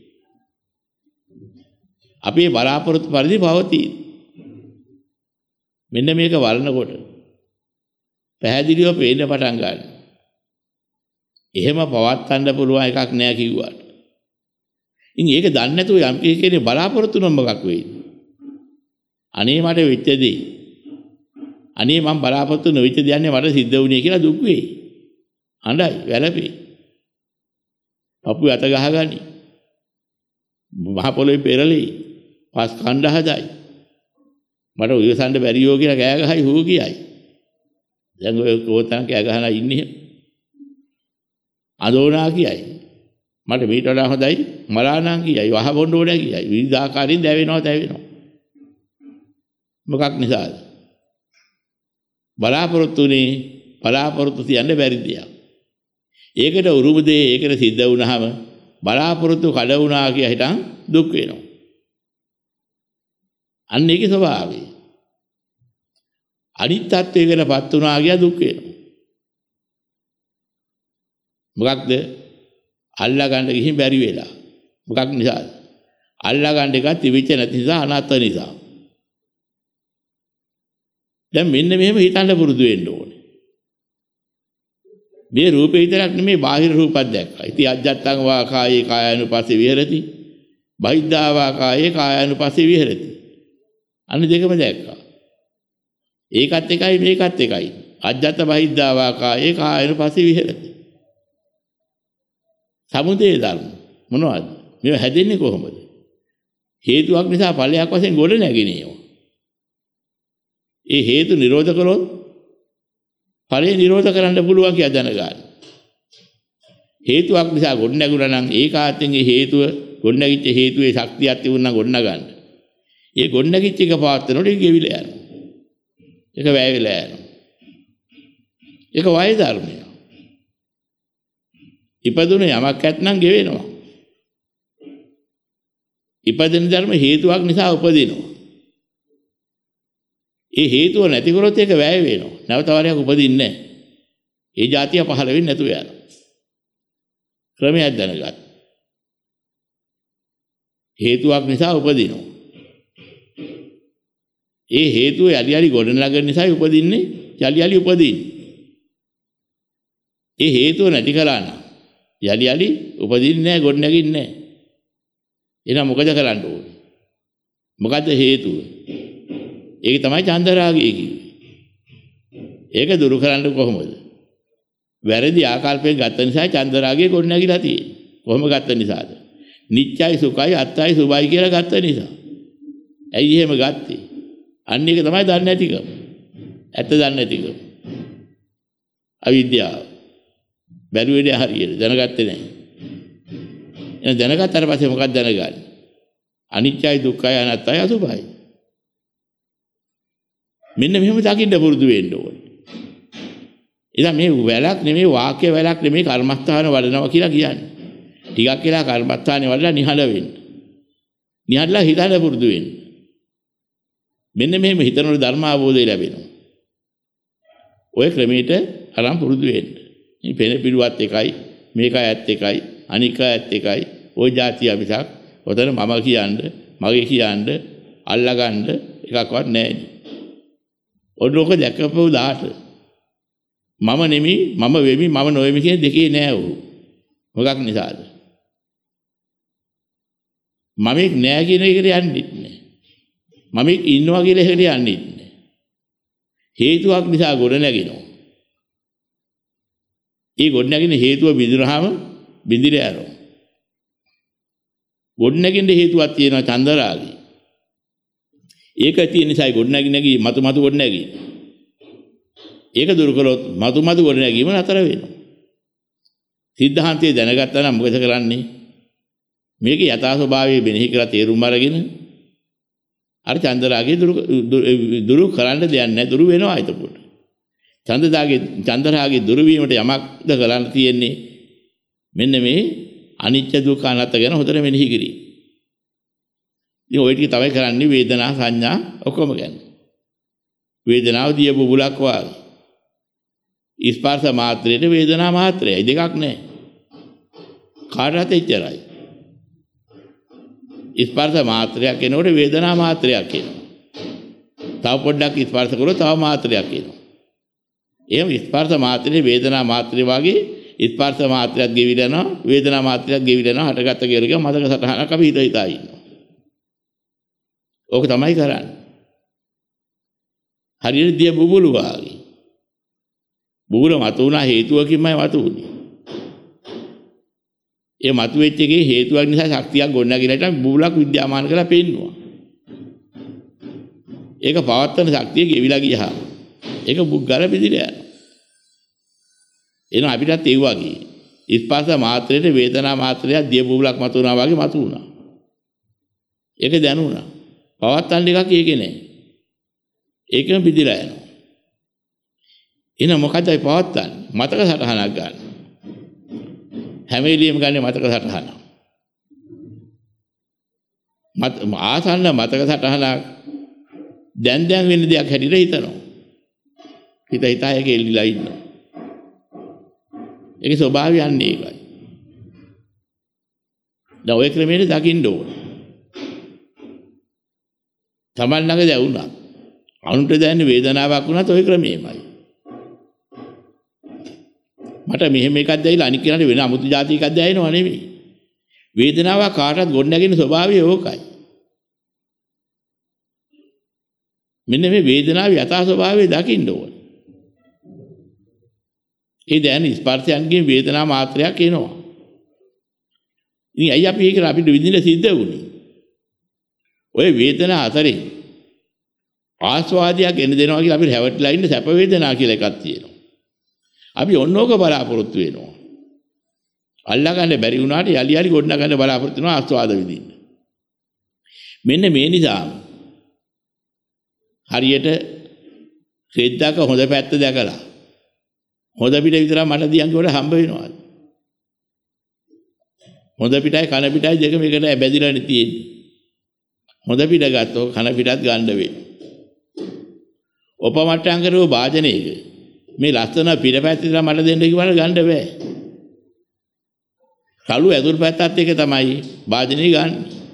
අපේ බලාපොරොත්තු පරිදි පවතී. මෙන්න මේක වළනකොට පැහැදිලිව පේන්න පටන් ගන්නවා. එහෙම පවත්වන්න පුළුවන් එකක් නෑ කිව්වට. ඉතින් ඒක දන්නේ නැතුව යම් කෙනෙක් බලාපොරොත්තු නොම මොකක් වෙයිද? අනේ මට වෙච්ච දේ. අනේ මම බලාපොරොත්තු නොවිච්ච දේ යන්නේ මට සිද්ධ වුණේ කියලා දුක් වෙයි. හඬයි වැළපේ. අපු අත ගහගනි. මහ පොළොවේ පෙරලෙයි. පස් කණ්ඩ හදයි. මට උයසන්න බැරියෝ කියලා කෑ ගහයි හූ කියයි. දැන් ඔය කෝතන කෑ ගහලා ඉන්නේ. අදෝනා කියයි. මට මීට වඩා හොඳයි මලානම් කියයි. වහ බොන්න ඕනේ කියයි. විවිධාකාරයෙන් දැවෙනවා දැවෙනවා. මොකක් නිසාද? බලාපොරොත්තුනේ බලාපොරොත්තු තියන්න බැරි දෙයක්. ඒකට උරුම දේ ඒකට සිද්ධ වුණාම බලාපොරොත්තු කඩ වුණා කියලා හිතන් දුක් වෙනවා. අන්න ඒකේ ස්වභාවය. අනිත් තත්වයකටපත් වුණා කියලා දුක් වෙනවා. මොකක්ද? අල්ලා ගන්න ගිහින් බැරි වෙලා. මොකක් නිසාද? අල්ලා ගන්න එක තිබෙච්ච නැති නිසා අනාත්ම නිසා. දැන් මෙන්න මෙහෙම හිතන්න පුරුදු වෙන්න ඕනේ. මේ රූපේ විතරක් නෙමෙයි බාහිර රූපත් දැක්කා. ඉතින් අජ්ජත්තං වා කායේ කායानुපස්සේ විහෙරති. බහිද්ධා වා කායේ කායानुපස්සේ විහෙරති. අන්න දෙකම දැක්කා. ඒකත් එකයි මේකත් එකයි. අජ්ජත්ත බහිද්ධා වා කායේ කායानुපස්සේ විහෙරති. සමුදය ධර්ම මොනවද? මේව හැදෙන්නේ කොහොමද? හේතුවක් නිසා ඵලයක් වශයෙන් ගොඩ නැගිනේවා. ඒ හේතු නිරෝධ කළොත් ඵලය නිරෝධ කරන්න පුළුවන් කියලා දැනගන්න. හේතුවක් නිසා ගොඩ නැගුණා නම් ඒකාන්තයෙන් ඒ හේතුව ගොඩ නැගිච්ච හේතුවේ ශක්තියක් තිබුණා නම් ගොඩ නගන්න. ඒ ගොඩ නැගිච්ච එක පාත්තනොට ඒක ගෙවිලා යනවා. ඒක වැය වෙලා යනවා. ඒක වය ධර්මය. ඉපදුනේ යමක් ඇත්නම් ගෙවෙනවා. ඉපදෙන ධර්ම හේතුවක් නිසා උපදිනවා. ඒ හේතුව නැති කරොත් ඒක වැය වෙනවා. නැවත වරයක් උපදින්නේ නැහැ. ඒ જાතිය පහළ වෙන්නේ නැතුව යනවා. ක්‍රමයක් දැනගන්න. හේතුවක් නිසා උපදිනවා. ඒ හේතුව යලි යලි ගොඩනගන නිසා උපදින්නේ යලි යලි උපදින්නේ. ඒ හේතුව නැති කරා නම් යලි යලි උපදින්නේ නැහැ ගොඩනගින්නේ නැහැ. එහෙනම් මොකද කරන්න ඕනේ? මොකද්ද හේතුව? ඒක තමයි චන්දරාගය කිව්වේ. ඒක දුරු කරන්න කොහොමද? වැරදි ආකල්පයෙන් ගත්ත නිසා චන්දරාගය ගොඩ නැගිලා තියෙන්නේ. කොහොම ගත්ත නිසාද? නිච්චයි සුඛයි අත්තයි සුභයි කියලා ගත්ත නිසා. ඇයි එහෙම ගත්තේ? අන්න ඒක තමයි දන්නේ නැතිකම. ඇත්ත දන්නේ නැතිකම. අවිද්‍යාව. බැරුවේදී හරියට දැනගත්තේ නැහැ. එහෙනම් දැනගත්තාට පස්සේ මොකක්ද දැනගන්නේ? අනිච්චයි දුක්ඛයි අනාත්තයි අසුභයි. මෙන්න මෙහෙම දකින්න පුරුදු වෙන්න ඕනේ. ඉතින් මේ වැලක් නෙමෙයි වාක්‍ය වැලක් නෙමෙයි කර්මස්ථාන වඩනවා කියලා කියන්නේ. ටිකක් කියලා කර්මස්ථානේ වඩලා නිහඬ වෙන්න. නිහඬලා හිතන්න පුරුදු වෙන්න. මෙන්න මෙහෙම හිතනකොට ධර්ම අවබෝධය ලැබෙනවා. ඔය ක්‍රමයට අරන් පුරුදු වෙන්න. මේ පෙන පිළුවත් එකයි මේක ඇත්ත එකයි අනික ඇත්ත එකයි ওই જાතිය මිසක් ඔතන මම කියන්නේ මගේ කියන්නේ අල්ලගන්න එකක්වත් නැහැ. ඔන්නෝක දැකපු දාට මම නෙමි මම වෙමි මම නොවෙමි කියන දෙකේ නෑ උ. මොකක් නිසාද? මමෙක් නෑ කියන එකට යන්නේ නැහැ. මමෙක් ඉන්නවා කියලා එකට යන්නේ නැහැ. හේතුවක් නිසා ගොඩ නැගිනවා. ඒ ගොඩ නැගින හේතුව බිඳුනහම බිඳිර යනවා. ගොඩ නැගින්න හේතුවක් තියෙනවා චන්දරාගය. ඒක තියෙන නිසා ගොඩ නැගි නැගි මතු මතු ගොඩ නැගි. ඒක දුරු කළොත් මතු මතු ගොඩ නැගීම නතර වෙනවා. සිද්ධාන්තය දැනගත්තා නම් මොකද කරන්නේ? මේක යථා ස්වභාවය මෙනෙහි කරලා තේරුම් අරගෙන අර චන්දරාගය දුරු දුරු කරන්න දෙයක් නැහැ. දුරු වෙනවා එතකොට. චන්දදාගේ චන්දරාගේ දුරු වීමට යමක්ද කරන්න තියෙන්නේ? මෙන්න මේ අනිච්ච දුක්ඛ අනාත්ම ගැන හොඳට මෙනෙහි කිරීම. ඉතින් ඔය ටික තමයි කරන්නේ වේදනා සංඥා ඔක්කොම ගැන. වේදනාව දිය බුබුලක් වාගේ. ස්පර්ශ මාත්‍රයේ වේදනා මාත්‍රයයි දෙකක් නැහැ. කාටවත් එච්චරයි. ස්පර්ශ මාත්‍රයක් එනකොට වේදනා මාත්‍රයක් එනවා. තව පොඩ්ඩක් ස්පර්ශ කරොත් තව මාත්‍රයක් එනවා. එහෙම ස්පර්ශ මාත්‍රයේ වේදනා මාත්‍රය වගේ ස්පර්ශ මාත්‍රයක් ගෙවිලා යනවා වේදනා මාත්‍රයක් ගෙවිලා යනවා හටගත්ත කියලා මතක සටහනක් අපි හිත හිතා ඉන්නවා. ඕක තමයි කරන්නේ. හරියට දිය බුබුලු වාගේ. බුබුල මතුණා හේතුවකින්මයි මතුනේ. ඒ මතුවෙච්ච එකේ හේතුවක් නිසා ශක්තියක් ගොඩනගිලා ඉතින් බුබුලක් විද්‍යාමාන කරලා පෙන්නවා. ඒක පවත්තන ශක්තිය ගෙවිලා ගියහම ඒක බුග්ගල පිළිලා යනවා. එනවා අපිටත් ඒ වගේ. ස්පර්ශ මාත්‍රයේ වේදනා මාත්‍රය දිය බුබුලක් මතුණා වගේ මතුණා. ඒක දැනුණා. පවත්තන්න එකක් ඒකේ නැහැ. ඒකම පිළිලා යනවා. එහෙනම් මොකද ඒ පවත්තන්නේ? මතක සටහනක් ගන්න. හැම වෙලෙම ගන්න මතක සටහන. මත ආසන්න මතක සටහනක් දැන් දැන් වෙන දෙයක් හැටියට හිතනවා. හිත හිතා ඒක එල්ලිලා ඉන්නවා. ඒකේ ස්වභාවය යන්නේ ඒකයි. දැන් ඔය ක්‍රමයට දකින්න ඕනේ. Taman ළඟ දැවුණා. අනුන්ට දැනෙන වේදනාවක් වුණත් ওই ක්‍රමෙමයි. මට මෙහෙම එකක් දැයිලා අනික් කෙනාට වෙන අමුතු જાති එකක් දැනෙනව නෙවෙයි. වේදනාවක් කාටවත් ගොඩ නැගෙන ස්වභාවය ඕකයි. මෙන්න මේ වේදනාවේ යථා ස්වභාවය දකින්න ඕනේ. ඒ දැන ස්පර්ශයන්ගේ වේදනා මාත්‍රයක් එනවා. ඉතින් අයියා අපි ඒක අපිට විඳින්න සිද්ධ වුණේ. ඔය වේදනා අතරින් ආස්වාදයක් එන දෙනවා කියලා අපිට හැවටලා ඉන්න සැප වේදනා කියලා එකක් තියෙනවා. අපි ඔන්නෝක බලාපොරොත්තු වෙනවා. අල්ලා ගන්න බැරි වුණාට යලි යලි ගොඩ නගන්න බලාපොරොත්තු වෙනවා ආස්වාද විඳින්න. මෙන්න මේ නිසා හරියට රෙද්දක හොඳ පැත්ත දැකලා හොඳ පිට විතරක් මට දියන් කියවට හම්බ වෙනවා. හොඳ පිටයි කන පිටයි දෙකම එකට බැඳිලානේ තියෙන්නේ. හොඳ පිට ගත්තොත් කන පිටත් ගන්න වෙයි. උපමට්ටම් කරව වාදනයක මේ ලස්සන පිටපැත්ත විතර මට දෙන්න කිව්වට ගන්න බෑ. කළු ඇතුල් පැත්තත් එක තමයි වාදනේ ගන්න.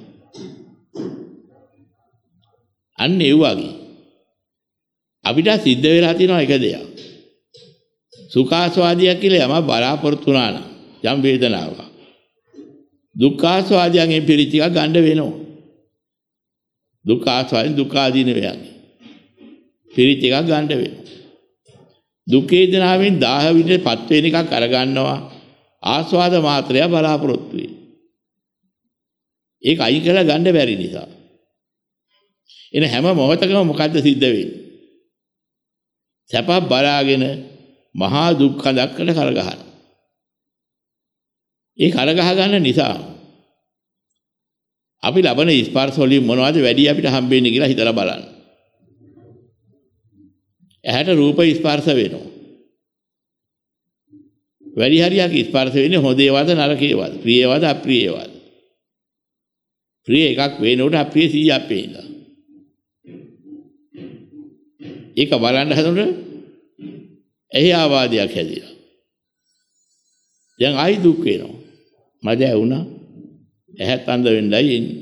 අන්න ඒ වගේ අපිට සිද්ධ වෙලා තියෙනවා එක දෙයක්. සුඛාස්වාදයක් කියලා යම බලාපොරොත්තු වුණා නම් යම් වේදනාවක්. දුක්ඛාස්වාදයෙන් පිළිච්ච එක ගන්න වෙනවා. දුක්ඛාස්වාදයෙන් දුක්ඛ ආදීන වේයන්. පිළිච්ච එකක් ගන්න වෙනවා. දුක් වේදනාවෙන් දාහ විදිහටපත් වෙන එකක් අරගන්නවා. ආස්වාද මාත්‍රය බලාපොරොත්තු වෙයි. ඒක අයින් කරලා ගන්න බැරි නිසා. එන හැම මොහොතකම මොකද්ද සිද්ධ වෙන්නේ? සැප බලාගෙන මහා දුක්ඛ දක්කට කරගහන. ඒ කරගහ ගන්න නිසා අපි ලබන ස්පර්ශ වලින් මොනවද වැඩි අපිට හම්බෙන්නේ කියලා හිතලා බලන්න. ඇහැට රූප ස්පර්ශ වෙනවා. වැඩි හරියක් ස්පර්ශ වෙන්නේ හොඳ ඒවාද නරක ඒවාද? ප්‍රිය ඒවාද අප්‍රිය ඒවාද? ප්‍රිය එකක් වෙනකොට අප්‍රිය සීයක් පේනවා. ඒක බලන්න හදනකොට එහි ආවාදයක් හැදිලා. දැන් ආයි දුක් වෙනවා. මද ඇවුනා. ඇහත් අන්ධ වෙන්නයි එන්නේ.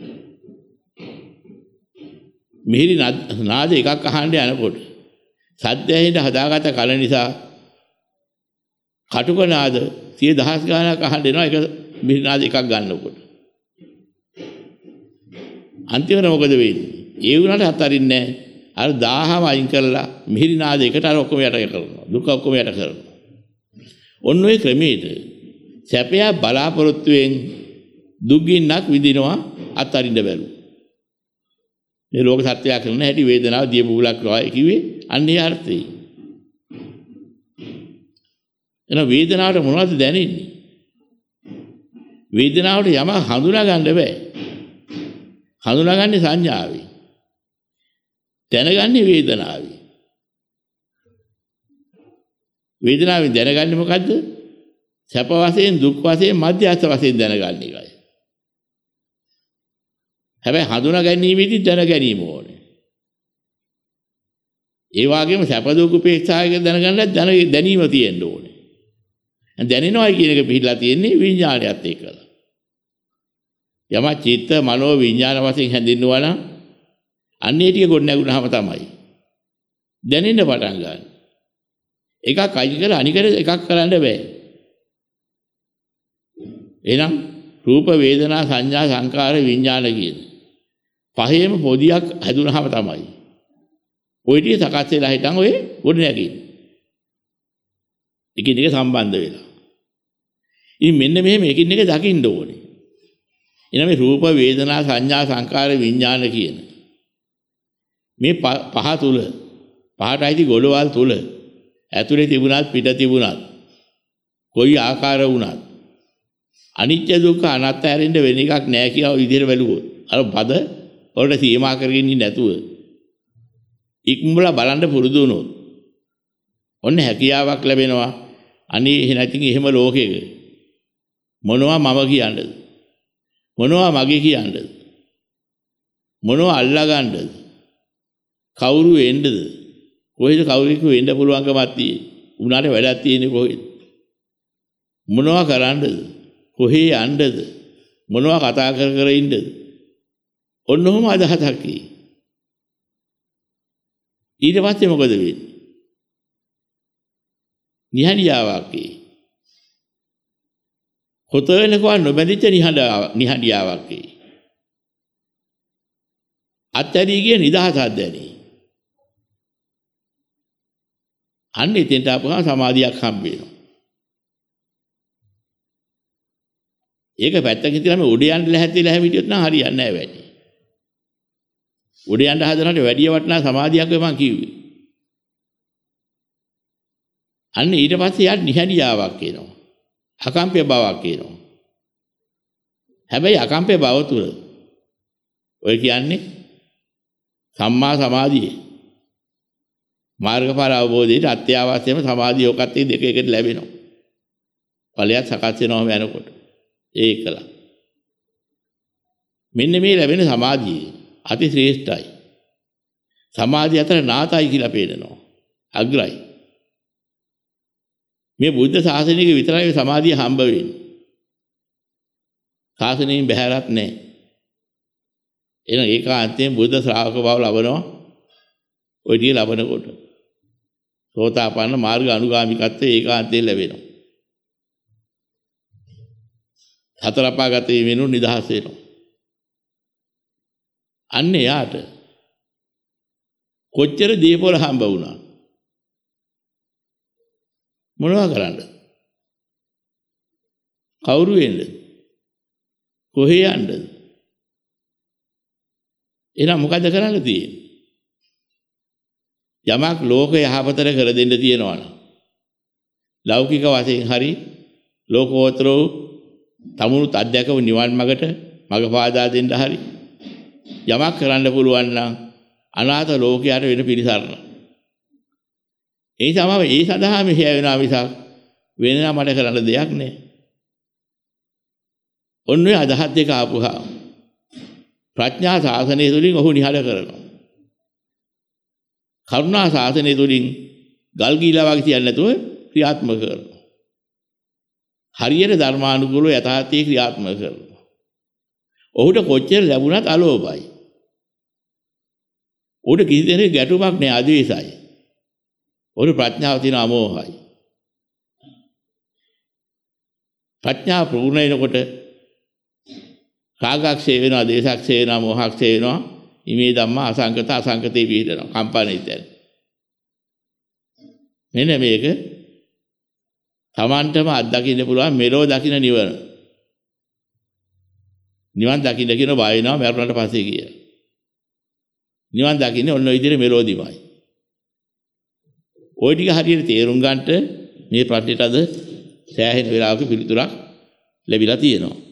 මිහිරි නාද එකක් අහන්න යනකොට සද්ද ඇහෙන්න හදාගත්ත කල නිසා කටුක නාද සිය දහස් ගාණක් අහන්න එනවා. ඒක මිහිරි නාද එකක් ගන්නකොට. අන්තිමට මොකද වෙන්නේ? ඒ වුණාට අතරින්නේ නැහැ. අර දාහම අයින් කරලා මිහිරි නාද එකට අර ඔක්කොම යට කරනවා. දුක ඔක්කොම යට කරනවා. ඔන්න ඔය ක්‍රමයේද සැපය බලාපොරොත්තුෙන් දුක්ගින්නක් විඳිනවා අතරින්න බැලු. මේ ලෝක සත්‍යය කරන හැටි වේදනාව දිය බුලක් රෝයි කිව්වේ අන්නේ අර්ථය. එන වේදනාවට මොනවද දැනෙන්නේ? වේදනාවට යම හඳුනා ගන්න බෑ. හඳුනාගන්නේ සංඥාවෙන්. දැනගන්නේ වේදනාවයි. වේදනාවෙන් දැනගන්නේ මොකද්ද? සැප වශයෙන් දුක් වශයෙන් මධ්‍යස්ථ වශයෙන් දැනගන්න එකයි. හැබැයි හඳුනා ගැනීමෙදි දැන ගැනීම ඕනේ. ඒ වගේම සැප දුක් උපේක්ෂායක දැනගන්නත් දැන දැනීම තියෙන්න ඕනේ. දැනෙනවා කියන එක පිළිලා තියෙන්නේ විඥානයත් එක්කලා. යම චිත්ත මනෝ විඥාන වශයෙන් හැඳින්වුවා නම් අන්නේ ටික ගොඩ නැගුණාම තමයි දැනෙන්න පටන් ගන්න. එකක් අයින් කරලා අනිකට එකක් කරන්න බෑ. එහෙනම් රූප වේදනා සංඥා සංකාර විඥාන කියන පහේම පොදියක් හැදුනහම තමයි ඔය ටික සකස් වෙලා හිටන් ඔය ගොඩ නැගින්නේ. එකින් එක සම්බන්ධ වෙලා. ඉතින් මෙන්න මෙහෙම එකින් එක දකින්න ඕනේ. එනම රූප වේදනා සංඥා සංකාර විඥාන කියන මේ පහ තුල පහට අයිති ගොඩවල් තුල ඇතුලේ තිබුණත් පිට තිබුණත් කොයි ආකාර වුණත් අනිත්‍ය දුක්ඛ අනාත්ම හැරෙන්න වෙන එකක් නැහැ කියලා ඔය විදිහට බැලුවොත් අර පද වලට සීමා කරගෙන ඉන්නේ නැතුව ඉක්මවලා බලන්න පුරුදු වුණොත් ඔන්න හැකියාවක් ලැබෙනවා. අනේ එහෙ නැතිනම් එහෙම ලෝකෙක මොනවා මම කියන්නද? මොනවා මගේ කියන්නද? මොනවා අල්ලා ගන්නද? කවුරු වෙන්නද? කොහෙද කවුරුක වෙන්න පුළුවන්කමක් තියෙන්නේ? උනාට වැඩක් තියෙන්නේ කොහෙද? මොනවා කරන්නද? කොහේ යන්නද? මොනවා කතා කර කර ඉන්නද? ඔන්න ඔහොම අදහසක් කි. ඊට පස්සේ මොකද වෙන්නේ? නිහඬියාවක් කි. කොතනකවත් නොබැඳිච්ච නිහඬාවක් නිහඬියාවක් කි. අත්හැරී ගිය නිදහසක් දැනේ. අන්න එතෙන්ට ආපුවම සමාධියක් හම්බ වෙනවා. ඒක පැත්තකින් තියලා මේ උඩ යන්න ලැහැත්තිලා හැවිදියොත් නම් හරියන්නේ නැහැ වැඩි. උඩ යන්න හදනකොට වැඩි වටනා සමාධියක් වෙයි මං කිව්වේ. අන්න ඊට පස්සේ යාට නිහඬියාවක් එනවා. අකම්ප්‍ය බවක් එනවා. හැබැයි අකම්ප්‍ය බව තුල ඔය කියන්නේ සම්මා සමාධිය. මාර්ගඵල අවබෝධයට අත්‍යවශ්‍යම සමාධිය ඔකත් දෙක එකට ලැබෙනවා. ඵලයක් සකස් වෙනවම යනකොට ඒකලා. මෙන්න මේ ලැබෙන සමාධිය අති ශ්‍රේෂ්ඨයි. සමාධිය අතර නාතයි කියලා පේනවා. අග්‍රයි. මේ බුද්ධ ශාසනයක විතරයි සමාධිය හම්බ වෙන්නේ. ශාසනයෙන් බැහැරත් නැහැ. එහෙනම් ඒකාන්තයෙන් බුද්ධ ශ්‍රාවක බව ලබනවා. ඔය ටික ලබනකොට සෝතාපන්න මාර්ග අනුගාමිකත්වයේ ඒකාන්තයෙන් ලැබෙනවා. හතර අපාගතේ වෙනු නිදහස් වෙනවා. අන්න යාට කොච්චර දීපොළ හම්බ වුණා. මොනවා කරන්නද? කවුරු වෙන්නද? කොහේ යන්නද? එහෙනම් මොකද කරන්න තියෙන්නේ? යමක් ලෝක යහපතට කර දෙන්න තියෙනවා නම් ලෞකික වශයෙන් හරි ලෝකෝත්තර තමුණු අධ්‍යක්ෂව නිවන් මාර්ගට මඟ පාදා දෙන්න හරි යමක් කරන්න පුළුවන් නම් අනාථ ලෝකයට වෙන පිළිසරණ. ඒ තමයි ඒ සඳහා මෙහෙය වෙනා මිසක් වෙන මට කරන්න දෙයක් නෑ. ඔන්න ඔය අදහස් දෙක ආපුහා ප්‍රඥා ශාසනය තුළින් ඔහු නිහඬ කරනවා. කරුණා ශාසනය තුළින් ගල් ගීලා වගේ තියන්නේ නැතුව ක්‍රියාත්මක කරනවා. හරියට ධර්මානුකූලව යථාර්ථයේ ක්‍රියාත්මක කරනවා. ඔහුට කොච්චර ලැබුණත් අලෝභයි. ඔහුට කිසි දෙයක ගැටුමක් නෑ, අද්වේෂයි. ඔහු ප්‍රඥාව තියෙන අමෝහයි. ප්‍රඥාව ප්‍රගුණ වෙනකොට රාගක්ෂේ වෙනවා, දේශක්ෂේ වෙනවා, මොහක්ෂේ වෙනවා. ඉමේ ධම්මා අසංකත අසංකතේ පිළිදෙනවා. කම්පණිතෙන්. මෙන්න මේක තමන්ටම අත්දකින්න පුළුවන් මෙලෝ දකින්න නිවන. නිවන් දකින්න කියන බය වෙනවා මරුණට පස්සේ කියලා. නිවන් දකින්නේ ඔන්න ඔය විදිහට මෙලෝදිමයි. ওই ටික හරියට තේරුම් ගන්නට මේ ප්‍රශ්නෙට අද සෑහෙන වෙලාවක පිළිතුරක් ලැබිලා තියෙනවා.